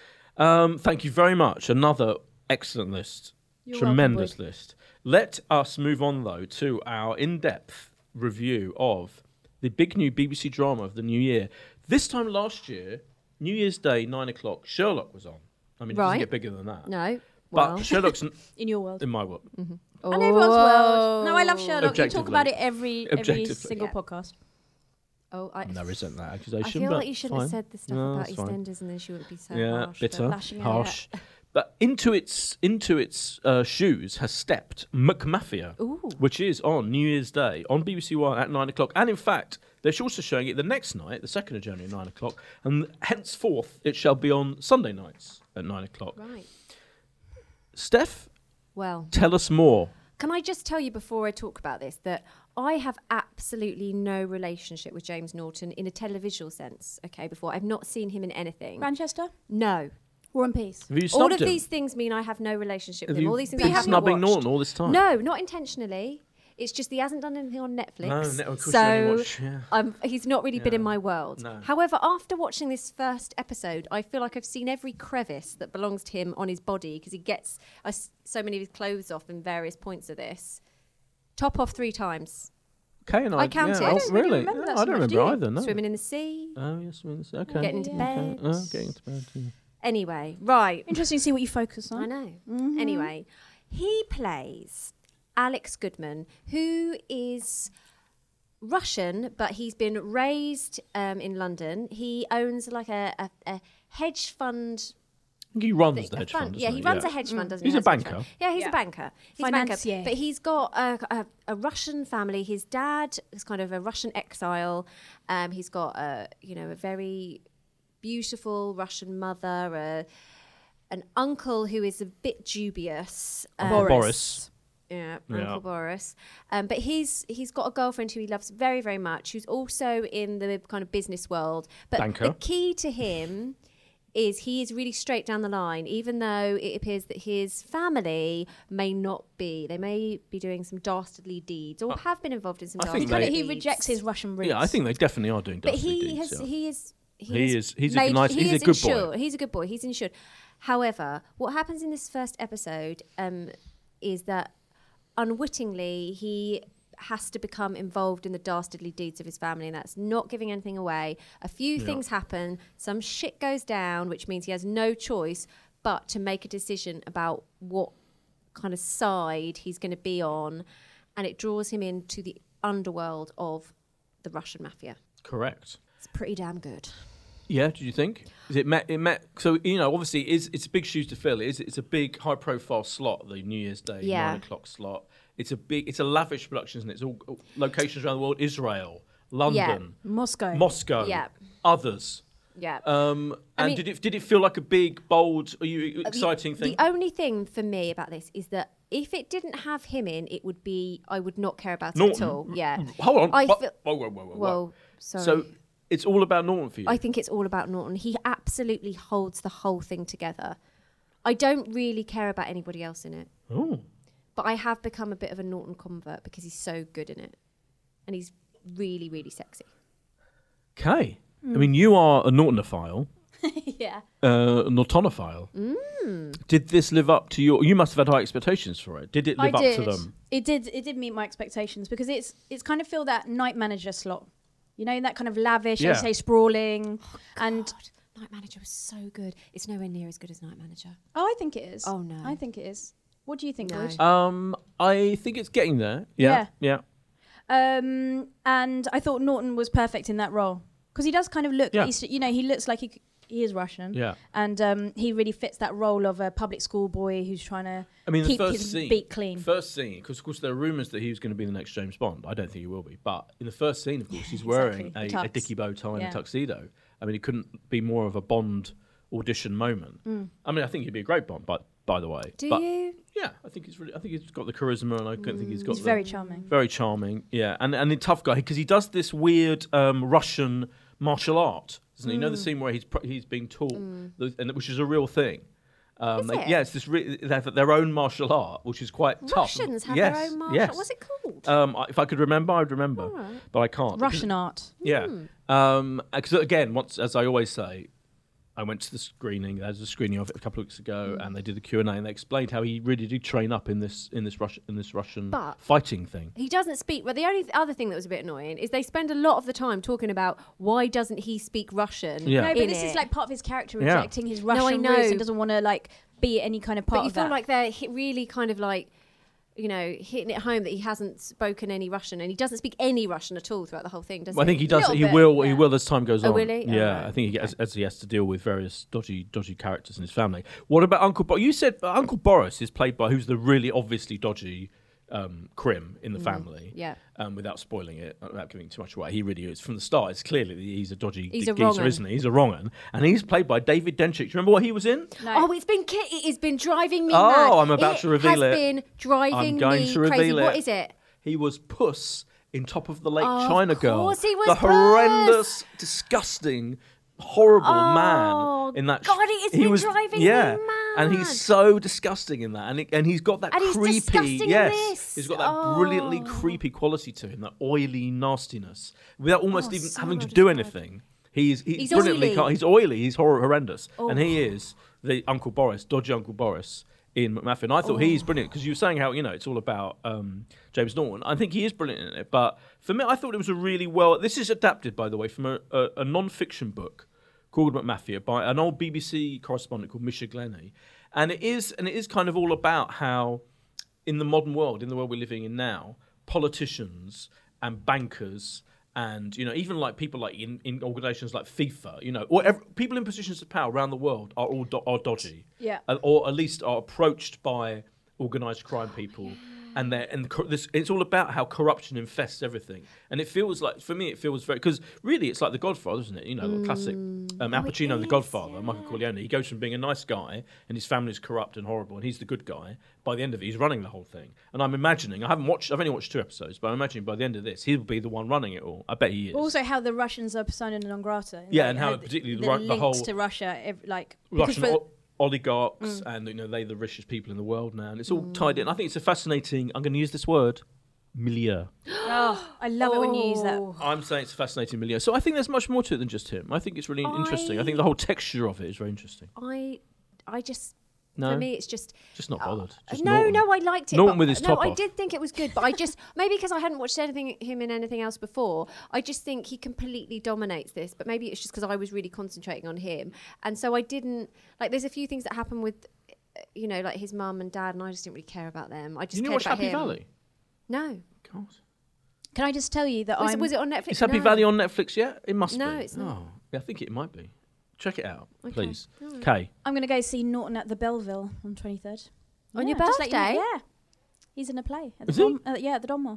Um, thank you very much. Another excellent list. You're Tremendous welcome, list. Let us move on though to our in-depth review of the big new B B C drama of the new year. This time last year, New Year's Day, nine o'clock, Sherlock was on. I mean, it doesn't Right. get bigger than that. no. But Well, Sherlock's n- In your world. in my world. And everyone's world. No, I love Sherlock. You talk Objectively. about it every every Objectively. single Yeah. podcast. Oh, I, And I resent that I accusation. feel but like you shouldn't fine. have said the stuff No, about it's fine. EastEnders, and then she wouldn't be so Yeah, harsh. bitter, but- lashing out. harsh. But into its into its uh, shoes has stepped McMafia, Ooh. which is on New Year's Day on B B C One at nine o'clock. And in fact, they're also showing it the next night, the second of January, at nine o'clock. And henceforth, it shall be on Sunday nights at nine o'clock. Right. Steph, Well, tell us more. can I just tell you before I talk about this that I have absolutely no relationship with James Norton in a televisual sense. Okay, before I've not seen him in anything. Manchester, No. War and Peace. Have you All snubbed of him? these things mean I have no relationship Have with him. you All these things been I have snubbing not watched. Norton all this time? No, not intentionally. It's just he hasn't done anything on Netflix. No, no, of course you only so watch- yeah. um, he's not really been Yeah. in my world. No. However, after watching this first episode, I feel like I've seen every crevice that belongs to him on his body because he gets uh, s- so many of his clothes off in various points of this. Top off three times. Okay, and I counted. Yeah, I oh, don't really really? remember No, that I so don't much, remember do you? either. No. Swimming in the sea. Oh yes, swimming in the sea. Okay. Getting into Yeah. bed. Oh, getting into bed. Yeah. Anyway, right. Interesting to see what you focus on. I know. Mhm. Anyway, he plays Alex Goodman, who is Russian, but he's been raised um, in London. He owns like a, a, a hedge fund. He runs thing- the a hedge fund. fund. Yeah, doesn't he runs yeah. a hedge fund, doesn't He's he? a That's hedge banker. fund. Yeah, he's Yeah. a banker. He's Financier. a banker. But he's got a, a, a Russian family. His dad is kind of a Russian exile. Um, he's got a you know a very beautiful Russian mother. A, an uncle who is a bit dubious. um, Boris. Boris. Yeah, Yeah. Uncle Boris. Um, but he's he's got a girlfriend who he loves very, very much, who's also in the kind of business world. But Banker. the key to him is he is really straight down the line, even though it appears that his family may not be. They may be doing some dastardly deeds or have been involved in some I think dastardly they- He, deeds. he rejects his Russian roots. Yeah, I think they definitely are doing But dastardly he deeds, has yeah. he is He has is- he's a made- nice- he he's a is good boy. insured. He's a good boy. He's insured. However, what happens in this first episode um, is that unwittingly he has to become involved in the dastardly deeds of his family, and that's not giving anything away. A few Yeah. things happen, some shit goes down, which means he has no choice but to make a decision about what kind of side he's going to be on, and it draws him into the underworld of the Russian mafia. Correct. It's pretty damn good. Yeah, do you think? Is it met? It met. So you know, obviously, it is it's big shoes to fill. It is it's a big, high-profile slot, the New Year's Day Yeah. nine o'clock slot. It's a big, it's a lavish production, isn't it? It's all all locations around the world: Israel, London, Moscow. Moscow, Yeah. others. Yeah. Um, I and mean- did it did it feel like a big, bold, are you The- exciting thing? The only thing for me about this is that if it didn't have him in, it would be I would not care about it Norton. at all. Yeah. Hold on. I Wha- feel- whoa, whoa, whoa, whoa, whoa. Well, sorry. So it's all about Norton for you. I think it's all about Norton. He absolutely holds the whole thing together. I don't really care about anybody else in it, oh. but I have become a bit of a Norton convert because he's so good in it, and he's really, really sexy. Okay. I mean, you are a Nortonophile, yeah. uh, a Nortonophile. Mm. Did this live up to your... You must have had high expectations for it. Did it live I up did. to them? It did. It did meet my expectations because it's it's kind of feel that night manager slot. You know, that kind of lavish, Yeah. I say sprawling, and God, Night Manager was so good. It's nowhere near as good as Night Manager. oh, I think it is. Oh, no. I think it is. What do you think, No. Wood? Um, I think it's getting there. Yeah. Yeah. Um, and I thought Norton was perfect in that role because he does kind of look. Yeah. He's, you know, he looks like he c- he is Russian. Yeah. And um, he really fits that role of a public school boy who's trying to I mean, the keep first his scene, beat clean. First scene, because of course there are rumours that he was going to be the next James Bond. I don't think he will be, but in the first scene, of course, he's wearing Exactly. a, The a tux. dicky bow tie and Yeah. a tuxedo. I mean, it couldn't be more of a Bond audition moment. Mm. I mean, I think he'd be a great Bond, but by the way, Do but you? yeah, I think he's really. I think he's got the charisma, and I don't think he's got He's the, very charming. very charming. Yeah, and and a tough guy because he does this weird um, Russian martial art, doesn't he? You know the scene where he's pr- he's being taught, the, and which is a real thing. Um, Is they- it? Yeah, it's this re- they have their own martial art, which is quite tough. Russians have yes, their own martial. Yes. What's it called? Um, I- if I could remember, I'd remember, All right. but I can't. Russian art. Yeah. Um, because again, once as I always say, I went to the screening. There was a screening of it a couple of weeks ago, and they did the Q and A, and they explained how he really did train up in this in this Russian in this Russian But- fighting thing. He doesn't speak. Well, the only th- other thing that was a bit annoying is they spend a lot of the time talking about why doesn't he speak Russian? Yeah. No, but in this it. is like part of his character Yeah. rejecting his No, I Russian know. roots and doesn't want to like be any kind of part But you of feel that. like they're hi- really kind of like, you know, hitting it home that he hasn't spoken any Russian and he doesn't speak any Russian at all throughout the whole thing, does Well, I he? think he does. Little He bit, will. He yeah. will as time goes Oh, on. will he? Oh, Yeah, right. I think he gets, as he has to deal with various dodgy, dodgy characters in his family. What about Uncle Boris? You said uh, Uncle Boris is played by who's the really obviously dodgy um, Krim in the family. Yeah. Um, without spoiling it, uh, without giving too much away, he really is from the start. It's clearly that he's a dodgy He's g- a geezer, wrong 'un. isn't he? He's a wrong 'un. And he's played by David Denchik. Do you remember what he was in? No. Oh, it's been ki- it has been driving me Oh, mad. I'm about to reveal it. Has been driving I'm going me to crazy. reveal What it. is it? He was Puss in Top of the Lake Of China Girl. course he was the Puss. horrendous, disgusting, horrible Oh, man in that. sh- God, it has he been was, driving me yeah, and mad. he's so disgusting in that, and it, and he's got that And he's creepy. disgusting in yes, this. he's got that brilliantly creepy quality to him, that oily nastiness, without almost Oh, even so having to well do described. anything. He's he's, He's brilliantly. oily. ca- He's oily. He's hor- horrendous, and he Oh. is the Uncle Boris, dodgy Uncle Boris in McMuffin. I thought he's brilliant because you were saying how you know it's all about um, James Norton. I think he is brilliant in it, but for me, I thought it was a really well. This is adapted, by the way, from a, a, a non-fiction book called McMafia by an old B B C correspondent called Misha Glennie, and it is and it is kind of all about how in the modern world, in the world we're living in now, politicians and bankers. And, you know, even like people like in, in organisations like FIFA, you know, or ev- people in positions of power around the world are all do- are dodgy. Yeah. Uh, or at least are approached by organised crime people. And they're, and the, cor- this, it's all about how corruption infests everything. And it feels like, for me, it feels very, because really it's like The Godfather, isn't it? You know, the classic um, Al Oh, it Pacino, The is, Godfather, Michael Corleone. He goes from being a nice guy and his family's corrupt and horrible and he's the good guy. By the end of it, he's running the whole thing. And I'm imagining, I haven't watched, I've only watched two episodes, but I'm imagining by the end of this, he'll be the one running it all. I bet he is. Also, how the Russians are persona non grata. Yeah, Like, and how how particularly the the Ru- the links whole- to Russia, ev- like because Russian for- o- oligarchs and, you know, they the richest people in the world now. And it's all tied in. I think it's a fascinating, I'm going to use this word, milieu. oh, I love it when you use that. Oh. I'm saying it's a fascinating milieu. So I think there's much more to it than just him. I think it's really interesting. I think the whole texture of it is very interesting. I, I just, No, for me, it's just. just not bothered. Just no, Norton. no, I liked it. Norton but- with his no, top I off. did think it was good, but I just maybe because I hadn't watched anything him in anything else before, I just think he completely dominates this. But maybe it's just because I was really concentrating on him, and so I didn't like. There's a few things that happen with, uh, you know, like his mum and dad, and I just didn't really care about them. I just Did you cared watch about Happy him. Valley? No, God. Can I just tell you that was, I'm was it on Netflix? Is Happy No. Valley on Netflix yet? It must No, be. it's not. Oh, yeah, I think it might be. Check it out, Okay. please. All right. Kay. I'm going to go see Norton at the Belleville on twenty-third. On your just let you know- birthday? yeah. He's in a play. At the Is he? Dom, uh, yeah, at the Donmore.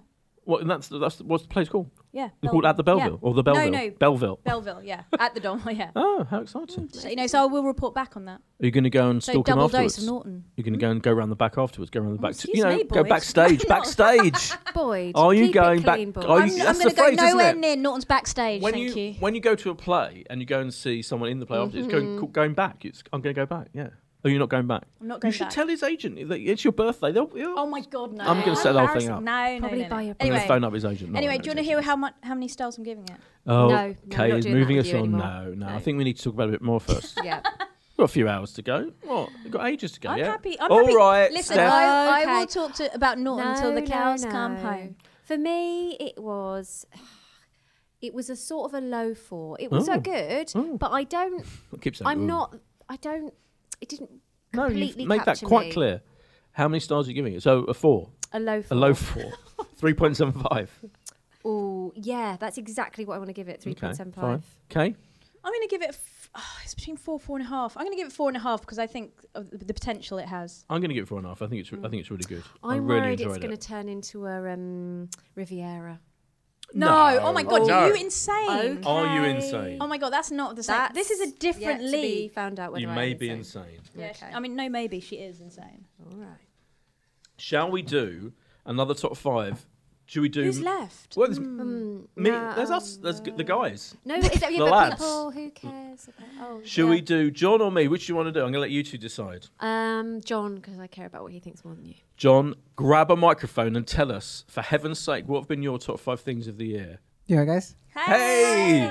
What? And that's that's what's the place called? Yeah. It's called at the Belleville Yeah. or the Belleville. No, no. Belleville. Belleville, yeah. At the Donmar, yeah. Oh, how exciting! So, you know, so I will report back on that. Are you going to go and So stalk him double afterwards? dose of Norton. You're going to go and go around the back afterwards. Go around the Oh, back. To, excuse you know, me, go boys. backstage. No. Backstage. Boyd, Are you keep going it back- clean, Boyd. are I'm, you- I'm that's going the to go phrase, isn't nowhere it? near Norton's backstage, when thank you, you. when you go to a play and you go and see someone in the play after, it's going going back. It's I'm going to go back. Yeah. Oh, you're not going back. I'm not You going should back. tell his agent that it's your birthday. They'll, they'll, Oh my God, no. I'm gonna set the whole thing Embarrassing. up. No, no, Probably no, buy no. your- I'm Anyway, going to phone up his agent. No, anyway, no, do you want to it's hear agent. how much, how many stars I'm giving it? Oh, No, no, we're okay. not It's doing that moving with us you on. anymore. No, no, No. I think we need to talk about it a bit more first. Yeah. We've got a few hours to go. What? We've got ages to go. I'm yeah. happy. I'm All happy. right, Listen, Steph. I, I Okay. will talk to about Norton until the No, cows no, come no. home. For me, it was. It was a sort of a low four. It was Oh. so good, Oh. but I don't. Keep saying. I'm ooh. not. I don't. It didn't No, completely you've made that capture quite me. clear. How many stars are you giving it? So a four, A low a four. low four, three point seven five. Oh, yeah, that's exactly what I want to give it. Three Okay, point seven fine. five. Okay. I'm going to give it. F- oh, it's between four, four and a half. I'm going to give it four and a half because I think of the, the potential it has. I'm going to give it four and a half. I think it's. Re- I think it's really good. I I'm really worried enjoyed it's going it. to turn into a um, Riviera. No. Oh my God. No. Are you insane? Okay. Are you insane? Oh my God. That's not the same. That's This is a different yet to be league. found out whether You I may am be insane. insane. Yeah, she- Okay. I mean, no, maybe she is insane. All right. Shall we do another top five? Should we do? Who's left? Well, there's Mm, me. no, There's us. There's g- the guys. No, is that yeah, The but lads. people who cares about? Oh, Should yeah. we do John or me? Which do you want to do? I'm going to let you two decide. Um, John, because I care about what he thinks more than you. John, grab a microphone and tell us, for heaven's sake, what have been your top five things of the year? Yeah, guys. Hey!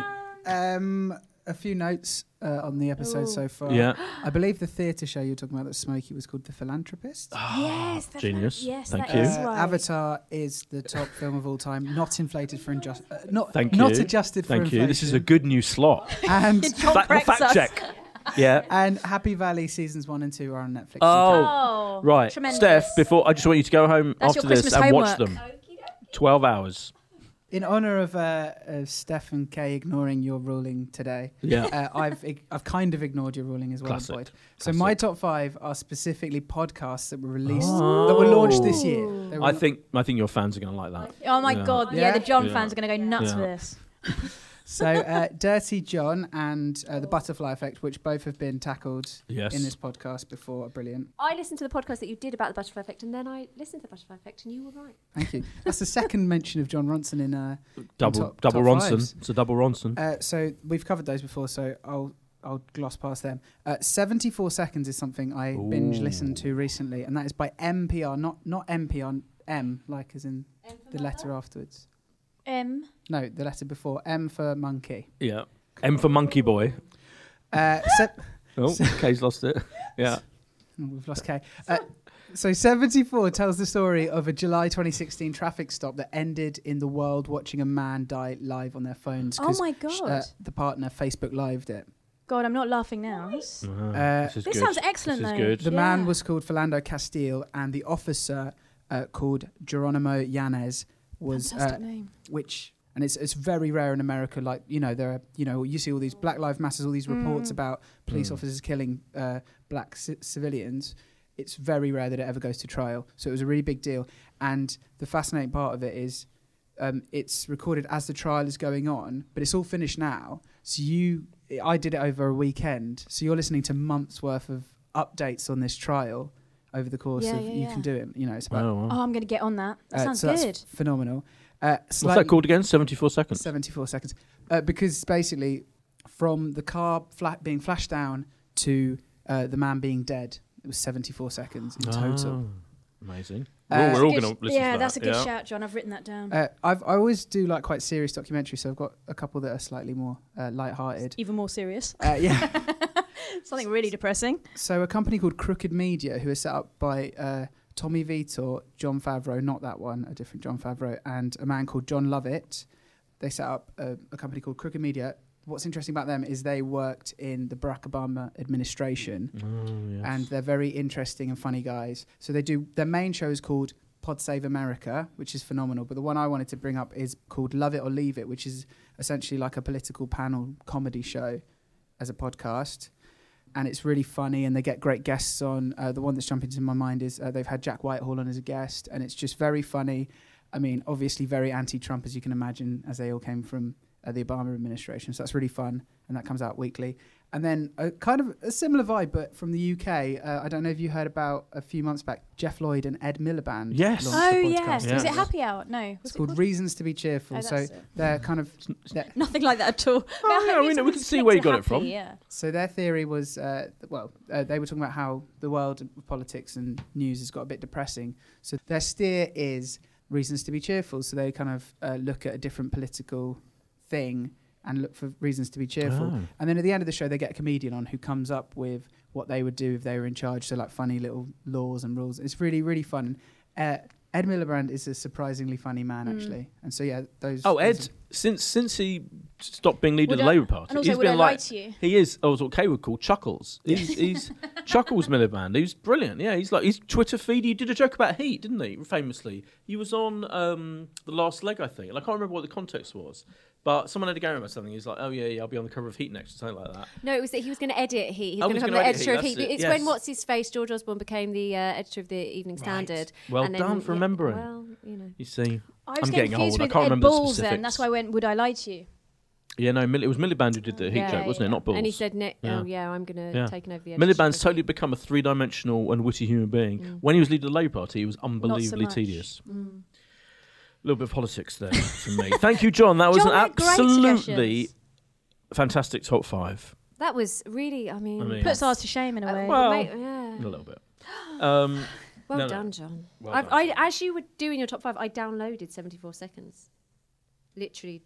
Um, a few notes uh, on the episode Ooh. so far. Yeah. I believe the theatre show you were talking about that Smokey was called The Philanthropist. Yes, that's Genius. Right. Yes, Thank that you. is Uh, right. Avatar is the top film of all time, not inflated for injustice. Uh, not Thank not you. adjusted for Thank inflation. you. This is a good new slot. And John Fact, the corrects fact us. check. Yeah. and Happy Valley seasons one and two are on Netflix. Oh, Oh, right. tremendous. Steph, before I just want you to go home That's your after this Christmas and watch homework. them. twelve hours. In honour of, uh, of Steph and Kay ignoring your ruling today, Yeah. uh, I've ig- I've kind of ignored your ruling as well, Classic. Boyd. So Classic. my top five are specifically podcasts that were released Oh. that were launched this year. They were I think I think your fans are going to like that. Oh my Yeah. God. Yeah, Yeah? the John Yeah. fans are going to go nuts Yeah. for this. So, uh, Dirty John and uh, The Butterfly Effect, which both have been tackled Yes. in this podcast before, are brilliant. I listened to the podcast that you did about the butterfly effect, and then I listened to the butterfly effect, and you were right. Thank you. That's the second mention of John Ronson in. Uh, double top- double top Ronson. fives. It's a double Ronson. uh, so we've covered those before, so I'll I'll gloss past them. Uh, seventy-four seconds is something I binge Ooh. listened to recently, and that is by M P R, not not M P R, M like as in the letter afterwards. M. No, the letter before. M for monkey. Yeah. M for Monkey Boy. Uh, se- Oh, Kay's lost it. Yeah. Oh, we've lost K. Uh, so seventy-four tells the story of a July twenty sixteen traffic stop that ended in the world watching a man die live on their phones. Oh 'cause, my sh- God. Uh, the partner Facebook lived it. God, I'm not laughing now. This, Ah, Uh, this is this good. sounds excellent, This is though. good. The Yeah. man was called Philando Castile, and the officer uh, called Geronimo Yanez was, uh, Fantastic name. which, and it's it's very rare in America. Like you know, there are you know you see all these Black Lives Matters, all these reports Mm. about police Mm. officers killing uh, black ci- civilians. It's very rare that it ever goes to trial. So it was a really big deal. And the fascinating part of it is um, it's recorded as the trial is going on, but it's all finished now. So you, I did it over a weekend. So you're listening to months worth of updates on this trial over the course Yeah, of, yeah, you yeah. can do it. You know, it's about, Oh, wow. Oh, I'm going to get on that. That uh, sounds so that's good. phenomenal. Uh, What's slightly- that called again? seventy-four seconds. seventy-four seconds. Uh, because basically, from the car flat being flashed down to uh, the man being dead, it was seventy-four seconds in total. Ah, amazing. Uh, Well, we're all Good- going to listen yeah, to that. that's a good yeah. shout, John. I've written that down. Uh, I've, I always do like quite serious documentaries, so I've got a couple that are slightly more uh, light-hearted. Even more serious. Uh, yeah. Something really depressing. So a company called Crooked Media, who is set up by uh, Tommy Vitor, John Favreau, not that one, a different John Favreau, and a man called John Lovett. They set up a, a company called Crooked Media. What's interesting about them is they worked in the Barack Obama administration, Oh, yes. and they're very interesting and funny guys. So they do, their main show is called Pod Save America, which is phenomenal. But the one I wanted to bring up is called Love It or Leave It, which is essentially like a political panel comedy show as a podcast. And it's really funny, and they get great guests on. Uh, the one that's jumping into my mind is uh, they've had Jack Whitehall on as a guest, and it's just very funny. I mean, obviously very anti-Trump, as you can imagine, as they all came from uh, the Obama administration. So that's really fun, and that comes out weekly. And then a kind of a similar vibe, but from the U K. Uh, I don't know if you heard about a few months back, Jeff Lloyd and Ed Miliband. Yes. launched Oh, a podcast. yes. Yeah. Was it Happy Hour? No. Was It's it called called? Reasons to be Cheerful. Oh, so that's it. they're kind of... they're- Nothing like that at all. Oh, yeah, we know- we can see where you got it from. Yeah. So their theory was, uh, th- well, uh, they were talking about how the world of politics and news has got a bit depressing. So their steer is reasons to be cheerful. So they kind of uh, look at a different political thing and look for reasons to be cheerful. Oh. And then at the end of the show, they get a comedian on who comes up with what they would do if they were in charge. So like funny little laws and rules. It's really, really fun. Uh, Ed Miliband is a surprisingly funny man, Mm. actually. And so, yeah, those... Oh, those Ed, since since he stopped being leader Would of the I- Labour Party, And also, he's would I been lie like to you? he is. Oh, what Kay would call Chuckles. He's, he's Chuckles Miliband. He's brilliant. Yeah, he's like his Twitter feed. He did a joke about heat, didn't he? Famously, he was on um, The Last Leg, I think. And I can't remember what the context was, but someone had a go about something. He's like, "Oh yeah, yeah, I'll be on the cover of Heat next," or something like that. No, it was that he was going to edit Heat. He's Oh, going he to was become gonna the edit editor Heat, of Heat. that's it, It's yes. when what's his face, George Osborne, became the uh, editor of the Evening Standard. Well and then- done for yeah, remembering. Well, you know. You see, I was I'm getting getting confused old. I with can't Ed remember the Balls then. specifics. That's why I went, would I lie to you? yeah, no, Mill- it was Miliband who did the Heat Yeah, joke, wasn't it? yeah. Not Balls. And he said, ne- Yeah. "Oh yeah, I'm going to Yeah. take over the." Miliband's editorship totally of become a three-dimensional and witty human being. Mm. When he was leader of the Labour Party, he was Not so unbelievably much. tedious. Mm. A little bit of politics there for me. Thank you, John. That was John an had great absolutely suggestions. fantastic top five. That was really, I mean, I mean- Puts ours to shame in a uh, way. Well, mate, yeah. A little bit. Um, Well no, no. done, John. Well I, done, I, John. as you were doing your top five, I downloaded seventy-four seconds. Literally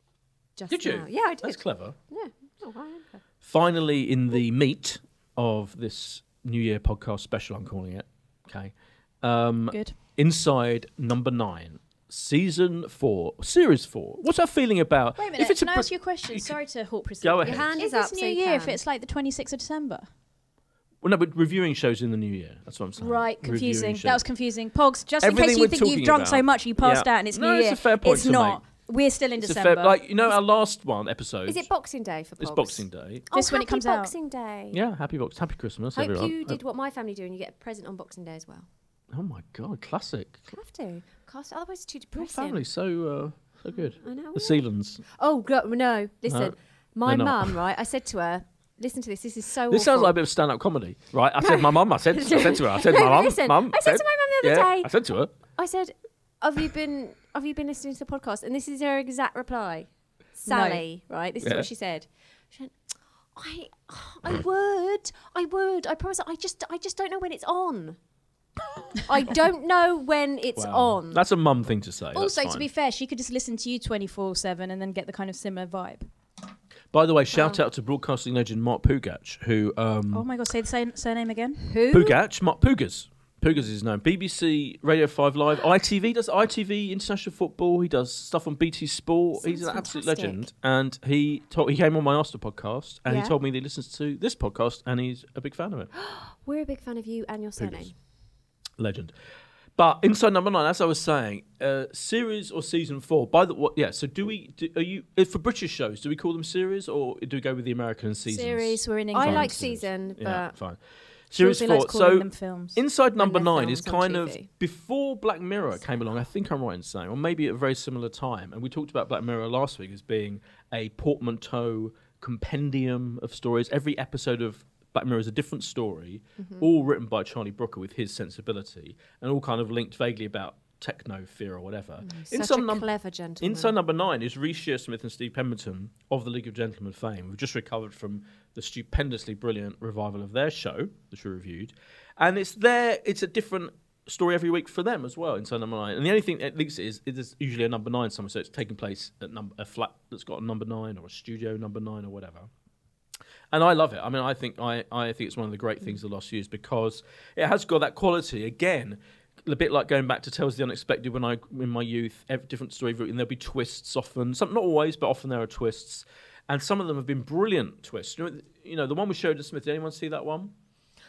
just Did you? now. Yeah, I did. That's clever. Yeah. Oh, I am clever. Finally, in the meat of this New Year podcast special, I'm calling it. Okay. Um, Good. Inside number nine, season four, series four. What's our feeling about? Wait a minute. If it's Can a I br- ask you a question? you Sorry to halt proceed. Go Your ahead. hand Is is up, this so New you Year if can. it's like the twenty-sixth of December? Well, no, but reviewing shows in the new year. That's what I'm saying. Right, Reviewing confusing. shows. That was confusing. Pogs, just Everything in case you we're think you've talking drunk about. so much you passed Yeah. out and it's No, New it's Year. a fair point It's to not. We're still in It's a December. fair, like you know, our last one episode. Is it Boxing Day for Pogs? It's Boxing Day. Oh, Just when it happy comes out. Boxing Day. Yeah, happy box, happy Christmas, Hope everyone. you did what my family do and you get a present on Boxing Day as well. Oh my god, classic! Have to. Cast, otherwise it's too Your depressing. family's so uh, so good. I know. The yeah. Sealands. Oh, go, no. Listen, No, my they're not. mum, right, I said to her, listen to this, this is so This sounds awful. like a bit of stand-up comedy, right? I said my mum. I said, I said to her. I said No, my but mum. listen, Mum. I said to my mum the other yeah, day- I said to her. I said, have you been have you been listening to the podcast? And this is her exact reply. Sally, right? This is Yeah. what she said. She went, I I would. I would. I promise I just I just don't know when it's on. I don't know when it's Wow. on. That's a mum thing to say. that's Also, to fine. be fair, she could just listen to you twenty-four seven and then get the kind of similar vibe. By the way, shout out to broadcasting legend Mark Pugach, who um, Oh my God, say the same surname again. Who? Pugach, Mark Pugas. Pugas is his name. B B C, Radio five Live, I T V, does I T V, international football. He does stuff on B T Sport. He's an Sounds absolute fantastic. legend. And he told, he came on my Arsenal podcast and Yeah. he told me that he listens to this podcast and he's a big fan of it. We're a big fan of you and your surname. Pugas. Legend. But inside number nine, as I was saying, uh, series or season four. By the what? Yeah. So do we? Do, are you uh, for British shows? Do we call them series or do we go with the American seasons? Series, we're in I England. like Series. season, but Yeah, fine. She Series also four. likes calling So them films. inside number they're nine is films on kind of T V. before Black Mirror came along. I think I'm right in saying, or maybe at a very similar time. And we talked about Black Mirror last week as being a portmanteau compendium of stories. Every episode of Black Mirror is a different story, Mm-hmm. all written by Charlie Brooker with his sensibility, and all kind of linked vaguely about techno fear or whatever. such Inside a num- clever gentleman. Inside number nine is Reece Shearsmith and Steve Pemberton of the League of Gentlemen fame. We've just recovered from the stupendously brilliant revival of their show, which we reviewed, and it's there. It's a different story every week for them as well. Inside number nine, and the only thing that links it is it is usually a number nine somewhere, so it's taking place at number a flat that's got a number nine or a studio number nine or whatever. And I love it. I mean, I think I, I think it's one of the great things of the last few years because it has got that quality again. A bit like going back to Tales of the Unexpected when I, in my youth, every different story, and there'll be twists often. Some, not always, but often there are twists, and some of them have been brilliant twists. You know, you know the one with Sheridan Smith. Did anyone see that one?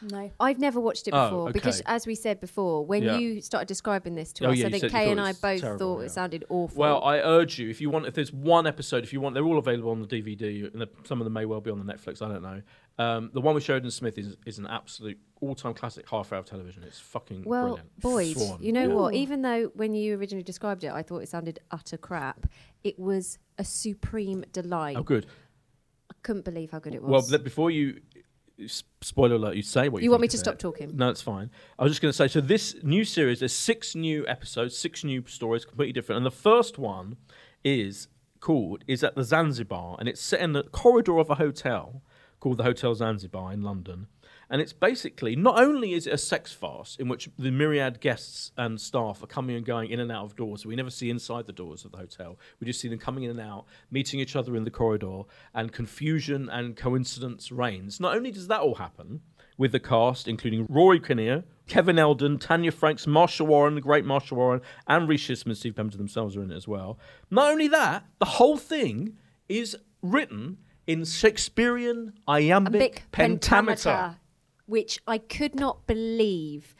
No. I've never watched it Oh, before okay. because, as we said before, when Yeah. you started describing this to Oh, us, yeah, I you think said you Kay thought and it I was both terrible, thought yeah. it sounded awful. Well, I urge you, if you want, if there's one episode, if you want, they're all available on the D V D. And the, some of them may well be on the Netflix. I don't know. Um, the one with Sheridan Smith is is an absolute all-time classic half hour of television. It's fucking well, brilliant. boys, Swan. you know Yeah. what? Even though when you originally described it, I thought it sounded utter crap, it was a supreme delight. Oh, good. I couldn't believe how good it was. Well, let- before you s- spoiler alert, you say what you, you want me think to of stop it. talking? No, it's fine. I was just going to say, so this new series, there's six new episodes, six new stories, completely different. And the first one is called, is at the Zanzibar, and it's set in the corridor of a hotel called the Hotel Zanzibar in London. And it's basically, not only is it a sex farce in which the myriad guests and staff are coming and going in and out of doors, so we never see inside the doors of the hotel. We just see them coming in and out, meeting each other in the corridor, and confusion and coincidence reigns. Not only does that all happen with the cast, including Rory Kinnear, Kevin Eldon, Tanya Franks, Marsha Warren, the great Marsha Warren, and Reece Shipman and Steve Pemberton themselves are in it as well. Not only that, the whole thing is written in Shakespearean iambic Iambic pentameter. Which I could not believe.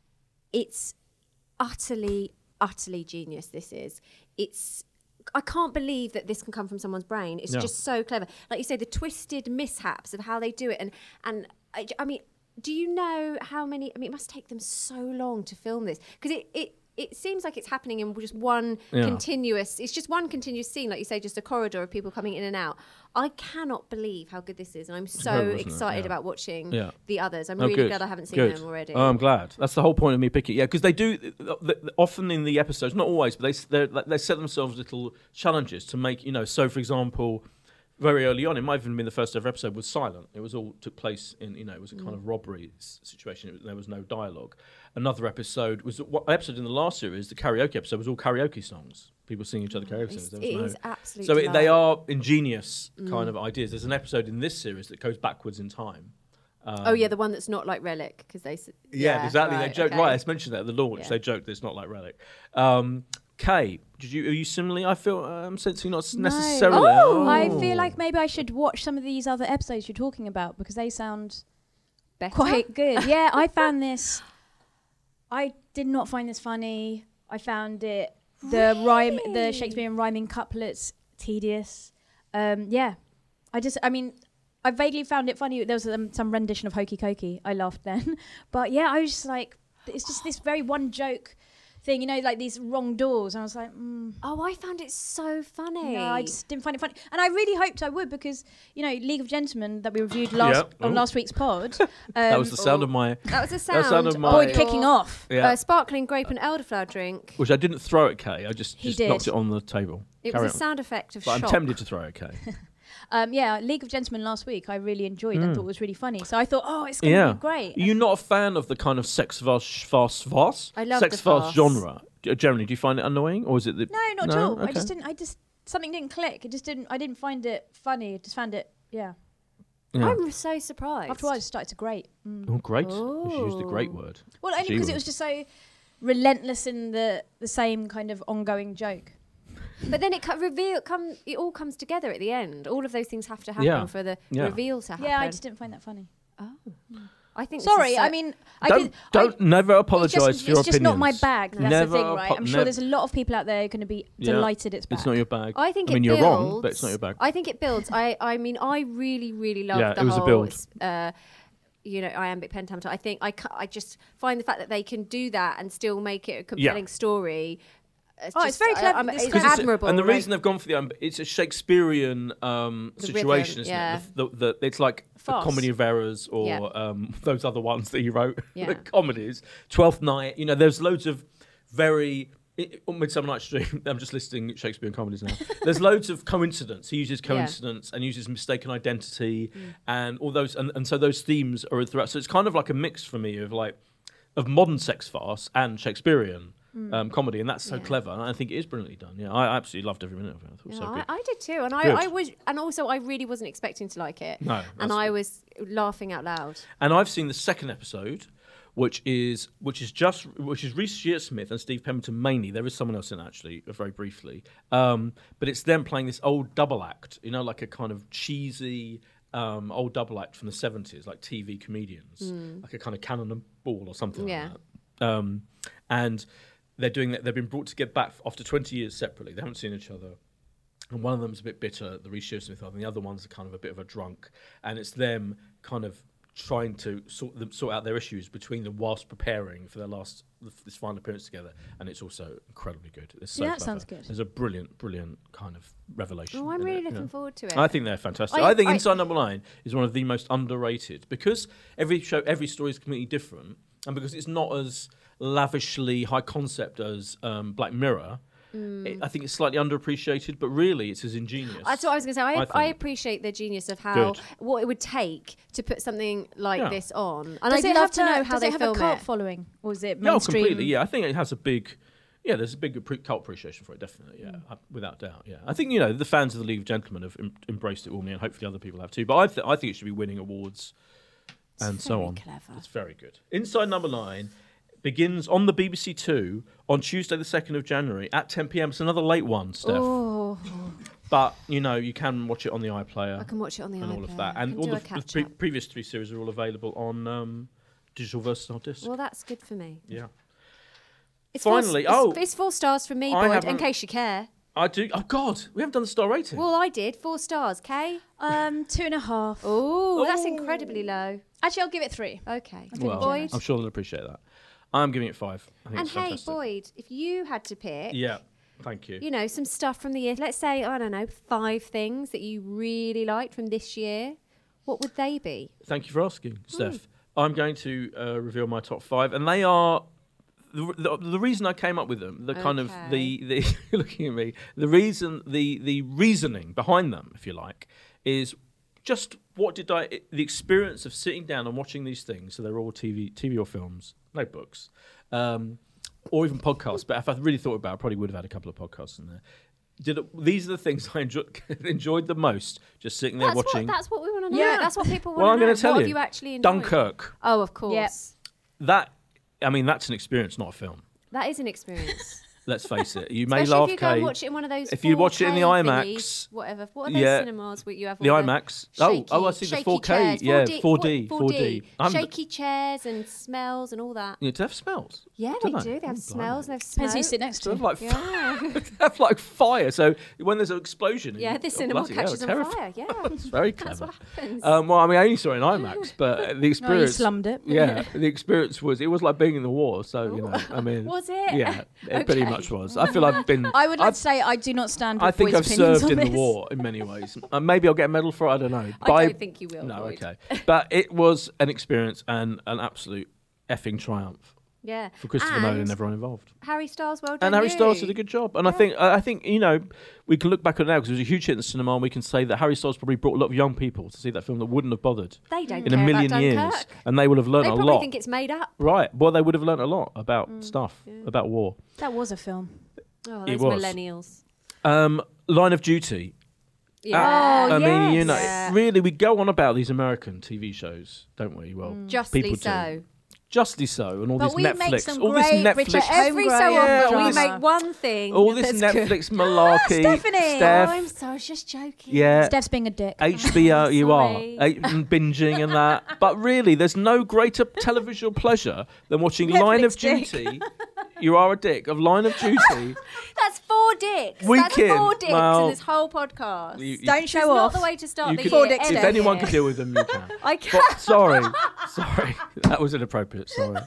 It's utterly, utterly genius, this is. It's... I can't believe that this can come from someone's brain. It's Yeah. just so clever. Like you say, the twisted mishaps of how they do it. And, and I, I mean, do you know how many... I mean, it must take them so long to film this. Because it... it it seems like it's happening in just one Yeah. continuous, it's just one continuous scene, like you say, just a corridor of people coming in and out. I cannot believe how good this is. And I'm so incredible, isn't it? excited Yeah. about watching Yeah. the others. I'm Oh, really good. glad I haven't seen Good. them already. Oh, I'm glad. That's the whole point of me picking. Yeah, because they do th- th- often in the episodes, not always, but they s- they're like- they set themselves little challenges to make. You know, so for example, very early on, it might have even been the first ever episode was silent. It was all took place in, you know, it was a kind of robbery s- situation. It was, there was no dialogue. Another episode was what episode in the last series, the karaoke episode, was all karaoke songs. People singing each other karaoke It's, songs. it There was is no- absolutely. so it, they are ingenious kind of ideas. There's an episode in this series that goes backwards in time. Um, Oh yeah, the one that's not like Relic because they. s- Yeah, exactly. Right, they joked. okay. Right, let's mention that at the launch. Yeah. They joked that it's not like Relic. Um, Kay, did you? Are you similarly? I feel uh, I'm sensing not s- No. necessarily. Oh, I feel like maybe I should watch some of these other episodes you're talking about because they sound Better? quite good. Yeah, I found this. I did not find this funny. I found it the rhyme, the Really? Shakespearean rhyming couplets tedious. Um, yeah, I just, I mean, I vaguely found it funny. There was um, some rendition of Hokey Cokey. I laughed then, but yeah, I was just like, it's just this very one joke thing, you know, like these wrong doors. And I was like, mm, Oh, I found it so funny. no, I just didn't find it funny. And I really hoped I would because, you know, League of Gentlemen that we reviewed last Yeah. on Oh. last week's pod. Um, That was the sound of my, That was a That sound. sounded my- Boyd my- kicking off. yeah, Uh, sparkling grape and elderflower drink. which I didn't throw at Kay. I just, He just did. knocked it on the table. It Carry was a on. sound effect of But shock. I'm tempted to throw it at Kay. Um, yeah, League of Gentlemen last week I really enjoyed and thought was really funny. So I thought, oh, it's going to Mm. Yeah. be great. Are you not a fan of the kind of sex farce, farce, farce? I love sex the farce farce. genre? D- Generally, do you find it annoying, or is it the? No, not No? at all. I Okay. just didn't. I just something didn't click. It just didn't. I didn't find it funny. I just found it. Yeah. Yeah. I'm so surprised. After a while, it started to grate. Mm. Oh, great! We should use the great Ooh. word. Well, only Gee because it whiz. was just so relentless in the the same kind of ongoing joke. But then it co- reveal come. It all comes together at the end. All of those things have to happen Yeah. for the Yeah. reveal to happen. Yeah, I just didn't find that funny. Oh. I think. this Sorry, is so- I mean, I Don't did. don't I, never it's apologise just, for your it's just not my opinions. bag. That's Never the thing, right? apo- I'm sure nev- there's a lot of people out there going to be Yeah. delighted it's back. It's not your bag. I think I mean, it you're builds, wrong, but it's not your bag. I think it builds. I, I mean, I really, really love Yeah, the it was a whole, build. Uh, you know, iambic pentameter. I think I, ca- I just find the fact that they can do that and still make it a compelling story. It's Oh, it's just- very I- clever. I'm- It's it's 'Cause it's a- admirable. and the like- reason they've gone for the um, it's a Shakespearean um, The situation, rhythm, isn't yeah. it? The, the, the, it's like the Farce. Comedy of Errors or Yeah. um, those other ones that you wrote, Yeah. the comedies. Twelfth Night. You know, there's loads of very. It, Midsummer Night's Dream. I'm just listing Shakespearean comedies now. There's loads of coincidence. He uses coincidence and uses mistaken identity Mm. and all those, and, and so those themes are throughout. So it's kind of like a mix for me of like of modern sex farce and Shakespearean um, comedy, and that's so Mm. Yeah. clever. And I think it is brilliantly done. Yeah, I absolutely loved every minute of it. I thought it was Yeah, so I, good. I did too, and Good. I, I was, and also I really wasn't expecting to like it, No, and that's I good. was laughing out loud. And I've seen the second episode, which is which is just which is Reece Shearsmith and Steve Pemberton mainly. There is someone else in it, actually, uh, very briefly, um, but it's them playing this old double act. You know, like a kind of cheesy um, old double act from the seventies, like T V comedians, Mm. like a kind of Cannonball or something Yeah. like that. Um, and they're doing that. They've been brought to get back after twenty years separately. They haven't seen each other. And one of them's a bit bitter, the Reece Shearsmith one, and the other one's kind of a bit of a drunk. And it's them kind of trying to sort them, sort out their issues between them whilst preparing for their last this final appearance together. And it's also incredibly good. It's so Yeah, that clever. sounds good. There's a brilliant, brilliant kind of revelation. Oh, I'm in really it, looking yeah. forward to it. I think they're fantastic. I- I, think I- Inside Number Nine is one of the most underrated because every show, every story is completely different, and because it's not as lavishly high concept as um, Black Mirror. It, I think it's slightly underappreciated, but really it's as ingenious. That's what I was going to say. I, I I, think. appreciate the genius of how Good. what it would take to put something like Yeah. this on, and Does I'd it love have to know how does they it have film a cult it. following, or is it Yeah, oh, mainstream? completely. Yeah, I think it has a big. Yeah, there's a big appre- cult appreciation for it, definitely. Yeah, Mm. uh, without doubt. Yeah, I think you know the fans of the League of Gentlemen have em- embraced it warmly, and hopefully other people have too. But I, th- I think it should be winning awards, and so very on. clever. It's very good. Inside Number Nine begins on the B B C Two on Tuesday, the second of January at ten p.m. It's another late one, Steph. Oh, But you know you can watch it on the iPlayer I can watch it on the and iPlayer. all of that, I and can all do the, a the catch pre- up. previous three series are all available on um, digital versatile disc. Well, that's good for me. Yeah. It's Finally- four, oh. it's, it's four stars from me, I Boyd. In haven't- case you care. I do. Oh God, we haven't done the star rating. Well, I did four stars. Kay. Um, two and a half. Oh, that's Ooh. incredibly low. Actually, I'll give it three. Okay. Well, Boyd. I'm sure they'll appreciate that. I'm giving it five. I think And it's hey, fantastic. Boyd, if you had to pick, Yeah, thank you. you know, some stuff from the year, let's say, I don't know, five things that you really liked from this year, what would they be? Thank you for asking, Hmm. Steph. I'm going to uh, reveal my top five, and they are the, the, the reason I came up with them. The kind of the the you're looking at me. The reason, the the reasoning behind them, if you like, is just what did I the experience of sitting down and watching these things. So they're all T V, T V or films, no books, um, or even podcasts. But if I really thought about it, I probably would have had a couple of podcasts in there. Did it, these are the things I enjoyed, enjoyed the most. Just sitting there That's watching what, that's what we want to know. Yeah. That's what people want Well, I'm to know. going to tell what you, have you actually enjoyed? Dunkirk. Oh, of course. Yep. That I mean, that's an experience, not a film. That is an experience. Let's face it. You may Especially laugh, if you go and Kate. watch it in one of those If you watch it in the four K IMAX, thingies, whatever. What are those yeah, cinemas where you have all The IMAX. Oh, shaky- oh, I see the shaky four K. chairs, Yeah, four four D, D, four D. I'm- shaky chairs and smells and all that. Yeah, do they have smells? Yeah, Do they they? do. They have Oh, smells. They have Depends who you smoke. sit next They to. have like, Yeah. they have like fire. So when there's an explosion, Yeah, you- this oh, cinema bloody hell, catches on terrifying. fire. Yeah. It's very That's clever. what happens. Um, well, I mean, I only saw it in IMAX, but the Oh, you experience. slummed it. Yeah, the experience was it was like being in the war. So you know, I mean, Was it? yeah, it pretty Okay. much was. I feel I've been. I would like I've- to say I do not stand with I think Boyd's I've opinions served on in the this. war in many ways. Uh, maybe I'll get a medal for it. I don't know. I But don't think you will. No, Boyd. okay. But it was an experience and an absolute effing triumph Yeah. for Christopher and Nolan and everyone involved. Harry Styles, well done. And Harry you. Styles did a good job. And I Yeah. think I I think you know we can look back on it now because it was a huge hit in the cinema, and we can say that Harry Styles probably brought a lot of young people to see that film that wouldn't have bothered They don't in a care million about years, Dunkirk. and they would have learned They a probably lot. think it's made up. Right. Well, they would have learned a lot about Mm, stuff, yeah. about war. That was a film. Oh, It those was. millennials. Um, Line of Duty. Yeah. Oh, I mean, you know, yes. really, we go on about these American T V shows, don't we? Well, Justly people do. so. Justly so, and all But this we make Netflix, some all this great Netflix, British Every so Homegrown Yeah, often all we this- make one thing. all this that's good. Netflix malarkey. Stephanie! Oh, Steph, I'm sorry, I was just joking. yeah, Steph's being a dick. H B O, you are Sorry. H- and binging and that. But really, there's no greater televisual pleasure than watching Line of Netflix Duty. You are a dick of Line of Duty. That's four dicks. Weekend. That's four dicks Well, in this whole podcast. You- you- Don't It's show not off. the way to start you the could- year. dicks, if Steph. anyone can deal with them, you can. I can't. But, sorry, sorry, that was inappropriate. Sorry.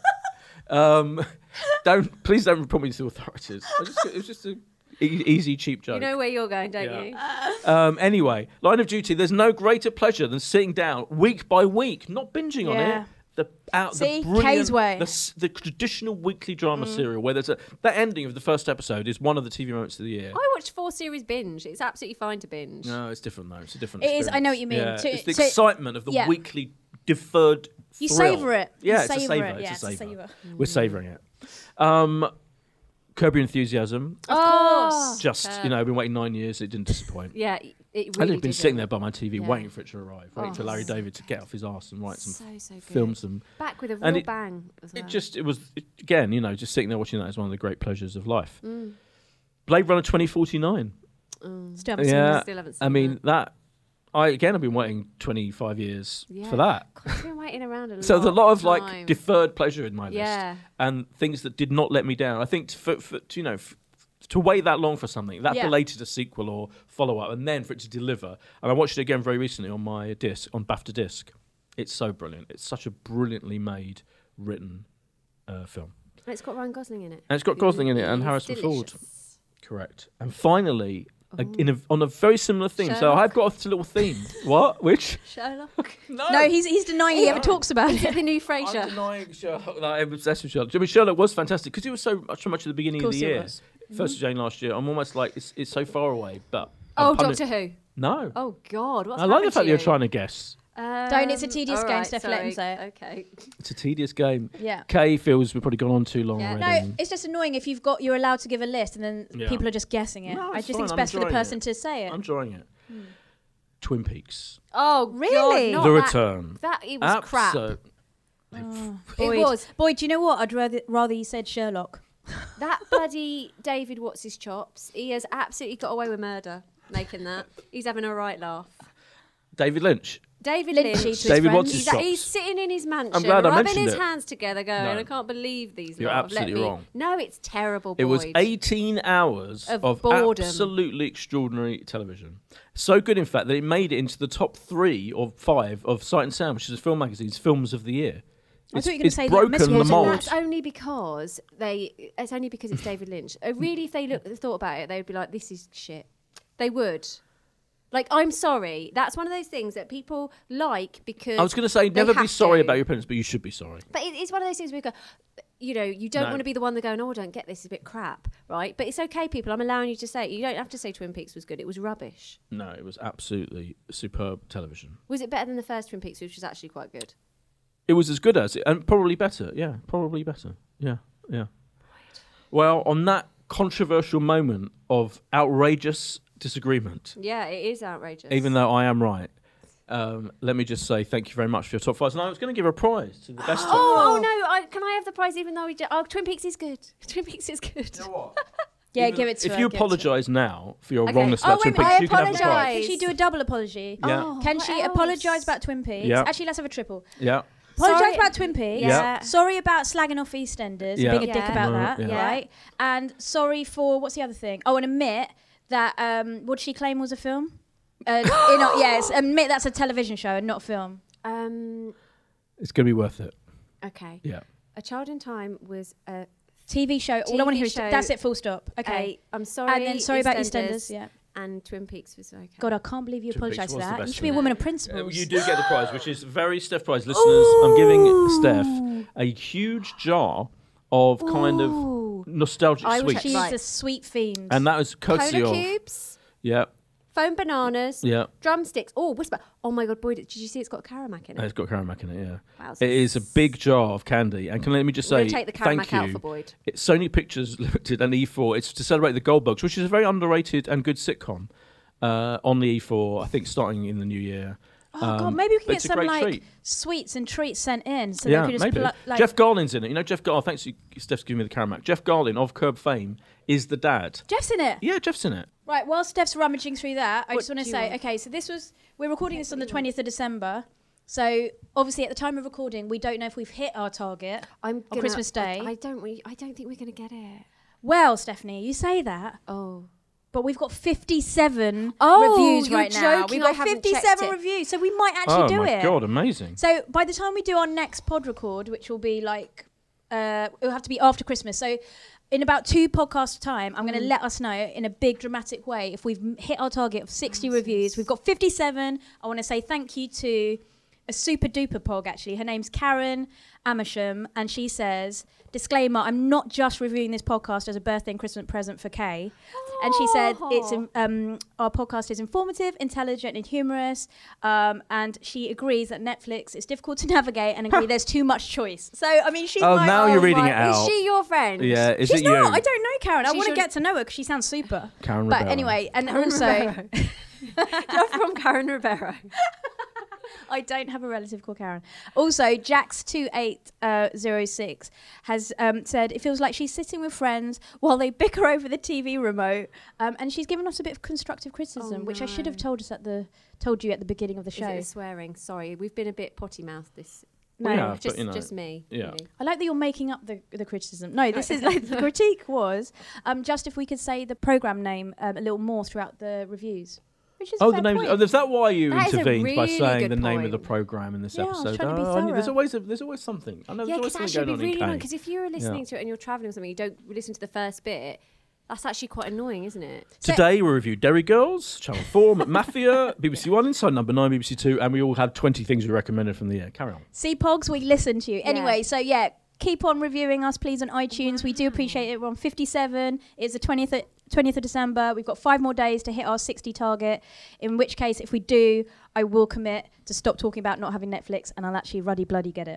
Um, don't please don't report me to the authorities. I just, it was just a e- easy, cheap joke. You know where you're going, don't Yeah. you? Um, anyway, Line of Duty. There's no greater pleasure than sitting down week by week, not binging on Yeah. it. The out See? the brilliant, Kay's way. The, s- the traditional weekly drama Mm. serial where there's a that ending of the first episode is one of the T V moments of the year. I watched four series binge. It's absolutely fine to binge. No, it's different though. It's a different. It is, I know what you mean. Yeah, To- it's the to- excitement of the yeah. weekly deferred. You thrill. savour it. Yeah, You it's a savour savour. it. It's Yeah, a it's a savour. savour. We're savouring it. Um, Curb Your Enthusiasm. Of course. Just Curb. you know, I've been waiting nine years. It didn't disappoint. Yeah, it it I'd really have been didn't. sitting there by my T V Yeah. waiting for it to arrive, waiting Oh. for Larry David to get off his arse and write some So, so good. film some. Back with a real And it- bang as well. It just it was it, again, you know, just sitting there watching that is one of the great pleasures of life. Mm. Blade Runner twenty forty-nine. Mm. Still haven't seen Yeah, that. Still haven't seen I mean that. I again have been waiting twenty-five years Yeah. for that. God, I've been waiting around a lot. So there's a lot of like time. deferred pleasure in my list, Yeah. and things that did not let me down. I think for, for to, you know f- to wait that long for something that Yeah. belated a sequel or follow up, and then for it to deliver. And I watched it again very recently on my disc on BAFTA disc. It's so brilliant. It's such a brilliantly made, written uh, film. It's got Ryan Gosling in it. And it's got Gosling in it and He's Harrison Ford. delicious. Correct. And finally, a, Ooh. in a, on a very similar theme. So Sherlock. I've got a little theme. What? Which? Sherlock. No, he's he's denying he ever talks about Is it. it the new I'm Frasier? denying Sherlock. No, I'm obsessed with Sherlock. I mean, Sherlock was fantastic because it was so much, so much at the beginning Of of, course the it year. was. First of Jane last year. I'm almost like it's, it's so far away, but Oh, I'm pun- Doctor Who. No, Oh God, what's I like the happened fact to that you're you? trying to guess. Um, Don't, it's a tedious all game, right, Steph, let him sorry. say it. Okay. It's a tedious game. Yeah. Kay feels we've probably gone on too long Yeah. already. No, it's just annoying if you've got you're allowed to give a list and then Yeah. people are just guessing it. No, I it's just think it's fine, I'm best for the enjoying person it. to say it. I'm enjoying it. Twin Peaks. Oh, Really? God, not the that, Return. That it was crap. Abso- Oh, It Boyd. was. Boyd, do you know what? I'd rather rather you said Sherlock. That bloody David What's his chops. He has absolutely got away with murder making that. He's having a right laugh. David Lynch. David Lynchy Lynch. to his David friends. What's his He's, chops. he's sitting in his mansion, I'm glad I rubbing mentioned his it. hands together, going, No. I can't believe these You're lot have let absolutely me. wrong. No, it's terrible, Boyd. It was eighteen hours Of of, boredom. absolutely extraordinary television. So good, in fact, that it made it into the top three or five of Sight and Sound, which is a film magazine's films of the year. I It's, thought you were gonna it's say the broken Miss the Walter mold. That's only because they. It's only because it's David Lynch. Uh, really, if they look, thought about it, they would be like, "This is shit." They would. Like, I'm sorry. That's one of those things that people like because. I was going to say, they never be have sorry to. about your opinions, but you should be sorry. But it, it's one of those things where you go, you know, you don't No. want to be the one that going, "Oh, I don't get this. It's a bit crap," right? But it's okay, people. I'm allowing you to say it. You don't have to say Twin Peaks was good. It was rubbish. No, it was absolutely superb television. Was it better than the first Twin Peaks, which was actually quite good? It was as good as it, and probably better. Yeah, probably better. Yeah, yeah. Well, on that controversial moment of outrageous disagreement, Yeah, it is outrageous. even though I am right, um, let me just say thank you very much for your top fives. And I was going to give a prize to the best top Oh, oh no! I, can I have the prize? Even though we do, oh, Twin Peaks is good. Twin Peaks is good. You know what? Yeah, Even give it to If her. you give it to her. apologise now for your Okay. wrongness Oh, about wait Twin a minute, Peaks, I you can have the apologise. prize. Can she do a double apology? Yeah. Oh, Can what she else? apologise about Twin Peaks? Yeah. Actually, let's have a triple. Yeah. Apologise Sorry- about Twin Peaks. Yeah. Sorry about slagging off EastEnders, Yeah. and being a dick Yeah. about Right, that, yeah. right? And sorry for what's the other thing? Oh, and admit that um, what did she claim was a film? Uh, you know, yes, admit that's a television show and not a film. Um. It's going to be worth it. Okay. Yeah. A Child in Time was a. T V show. All I want to T V hear is show, that's it. Full stop. Okay. a I'm sorry. and then sorry about EastEnders. Yeah. And Twin Peaks was okay. God, I can't believe you Twin Peaks apologised for was the that. You best should be a film. woman of Uh, principles. you do get the prize, which is very Steph prize. Listeners, I'm giving Steph a huge jar of kind of Ooh. nostalgic I will sweets. check- She's Right. a sweet fiend. And that was courtesy Cola of... cubes, Yeah, foam bananas, yeah. drumsticks. Oh, whisper. Oh my God, boy, did you see it's got Caramac in Uh, it? It's got Caramac in it, yeah. Wow, It is a big jar of candy. And can let me just We're say, going to take the thank Caramac out you. for Boyd. It's Sony Pictures Limited and E four. It's to celebrate the Goldbugs, which is a very underrated and good sitcom uh, on the E four, I think starting in the new year. oh God, Um, maybe we can but get it's a some great like treat. sweets and treats sent in, so yeah, they could just maybe. pl- like. Jeff Garlin's in it. You know Jeff Garlin, thanks to Steph's giving me the Caramac. Jeff Garlin of Curb fame is the dad. Jeff's in it. Yeah, Jeff's in it. Right, while Steph's rummaging through that, I What just want to do you say, want? okay, so this was, we're recording Okay, this on what the do you want? twentieth of December. So obviously at the time of recording, we don't know if we've hit our target. I'm gonna, Christmas Day. I, I don't. re- I don't think we're going to get it. Well, Stephanie, you say that, Oh. but we've got fifty-seven Oh, reviews you're right now. joking, We've I got haven't fifty-seven checked it. reviews, so we might actually oh do my it. god, amazing. So by the time we do our next pod record, which will be like, uh, it'll have to be after Christmas. So in about two podcasts time, I'm going to Mm. let us know in a big dramatic way if we've m- hit our target of sixty reviews. We've got fifty-seven. I want to say thank you to a super duper pog, actually. Her name's Karen Amersham, and she says, disclaimer, I'm not just reviewing this podcast as a birthday and Christmas present for Kay. And she said it's in, um, our podcast is informative, intelligent, and humorous. Um, and she agrees that Netflix is difficult to navigate and agree there's too much choice. So I mean, she's Oh, like, now you're reading right. it out. Is she your friend? Yeah, is she's it not. you? I don't know Karen. I She want to should- get to know her because she sounds super. Karen But Rivera. anyway, and Karen also, Rivera. You're from Karen Rivera. I don't have a relative called Karen. Also, Jax two eight zero six has um, said it feels like she's sitting with friends while they bicker over the T V remote, um, and she's given us a bit of constructive criticism, Oh, which I should have no. told us at the told you at the beginning of the Is show. it the swearing? Sorry, we've been a bit potty mouthed this. No, We have, just but, you know, just me. yeah. really. I like that you're making up the the criticism. No, this is like the critique was um, just if we could say the program name um, a little more throughout the reviews. Which is a Oh, fair the name. point. Oh, is that why you That is a intervened by really saying good the name of the point. program in this Yeah, I was episode? trying to be Oh, I knew- there's thorough. always a, there's always something. I know Yeah, there's because always actually something it'd be going on really in annoying. K. Because if you're listening Yeah. to it and you're travelling or something, you don't listen to the first bit. That's actually quite annoying, isn't it? Today we review Derry Girls, Channel four, Mafia, B B C One, Inside Number nine, B B C Two, and we all had twenty things we recommended from the year. Carry on. See, Pogs, we listen to you. Yeah. Anyway, so yeah, keep on reviewing us, please, on iTunes. We do appreciate it. We're on fifty-seven. It's the twentieth, twentieth of December. We've got five more days to hit our sixty target, in which case, if we do, I will commit to stop talking about not having Netflix, and I'll actually ruddy bloody get it.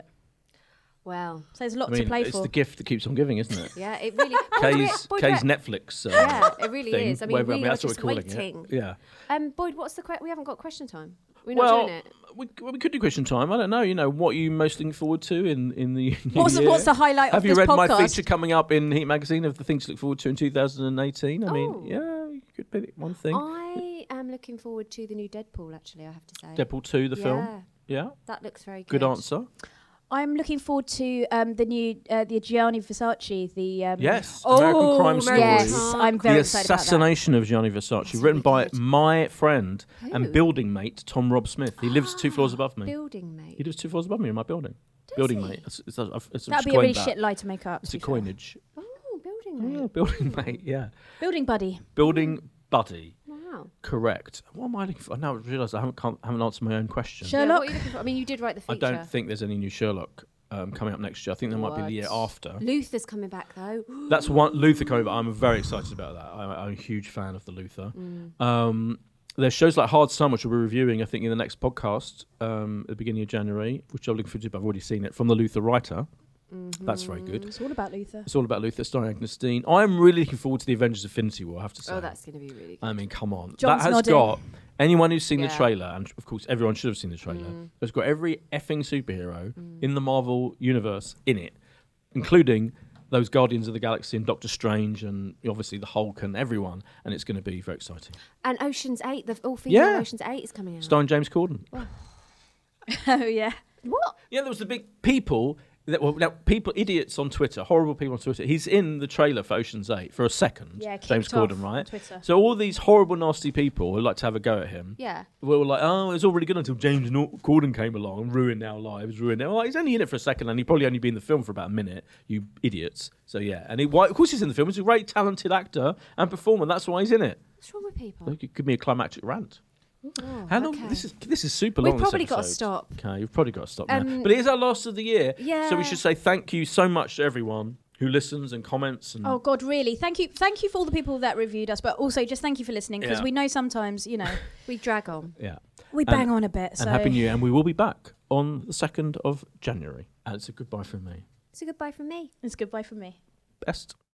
Well, So there's a lot I mean, to play it's for. the gift that keeps on giving, isn't it? yeah, it really. Boyd, we're- Kay's, Boyd, Kay's we're- Netflix. Uh, Yeah, it really thing, is. I mean, whatever- we are that's what just we're calling waiting. it. Yeah. Um, Boyd, what's the que- we haven't got question time. We're not Well, doing it. we, well, we could do question time. I don't know. You know, what are you most looking forward to in, in the new what's, the, year? what's the highlight Have of you this read podcast? my feature coming up in Heat Magazine of the things to look forward to in two thousand eighteen? I Oh. mean, yeah, you could pick one thing. I am looking forward to the new Deadpool. Actually, I have to say. Deadpool two, the yeah, film. Yeah, that looks very good. good answer. I'm looking forward to um, the new uh, the Gianni Versace. The um, Yes, Oh, American Crime Story. yes, Story. I'm very The excited about that. assassination of Gianni Versace, That's written by really good. my friend Who? and building mate Tom Rob Smith. He lives two floors above me. Building mate. He lives two floors above me in my building. Does building he? mate. It's, it's, a- it's, That'd just be a really coined that. shit lie to make up. It's to a be fair. coinage. Oh, building mate. Yeah, building mate. Yeah, Building buddy. building buddy. Wow. Correct. What am I looking for? I now realise I haven't can't, haven't answered my own question. Sure. Yeah, Sherlock? what are you looking for? I mean, you did write the I feature. don't think there's any new Sherlock um, coming up next year. I think there might be the year What? after. Luther's coming back though. That's one Luther coming back. I'm very excited about that. I'm, I'm a huge fan of the Luther. Mm. Um, there's shows like Hard Sun, which we'll be reviewing, I think, in the next podcast um, at the beginning of January, which I'm looking forward to, but I've already seen it, from the Luther writer. That's very good. It's all about Luther. It's all about Luther, starring Agnes Dean. I'm really looking forward to the Avengers Infinity War, I have to say. Oh, that's going to be really good. I mean, come on. John's that has nodding. got anyone who's seen the Yeah. trailer, and of course everyone should have seen the trailer, Mm. has got every effing superhero in the Marvel universe in it, including those Guardians of the Galaxy and Doctor Strange and obviously the Hulk and everyone, and it's going to be very exciting. And Ocean's Eight, the all female Yeah. Ocean's Eight is coming out. Starring James Corden. Oh yeah. What? Yeah, there was the big people. That, well, now, people, idiots on Twitter, horrible people on Twitter. He's in the trailer for Ocean's Eight for a second. Yeah, James kicked off Corden, on right? Twitter. So all these horrible, nasty people who like to have a go at him. Yeah. We were like, oh, it was all really good until James Nor- Corden came along and ruined our lives, ruined it. Well, he's only in it for a second, and he probably only been in the film for about a minute. You idiots. So yeah, and he, why, of course he's in the film. He's a great, talented actor and performer. That's why he's in it. What's wrong with people? Look, give me a climactic rant. Oh, How long? okay. This is this is super We've long. this probably got to episode. stop. Okay, you've probably got to stop now. Um, But it is our last of the year, so Yeah. we should say thank you so much to everyone who listens and comments. And Oh God, really? Thank you, thank you for all the people that reviewed us, but also just thank you for listening because Yeah. we know sometimes, you know, We drag on. yeah, we And- bang on a bit. So and happy New Year, and we will be back on the second of January. And it's a goodbye from me. It's a goodbye from me. it's goodbye from me. Best.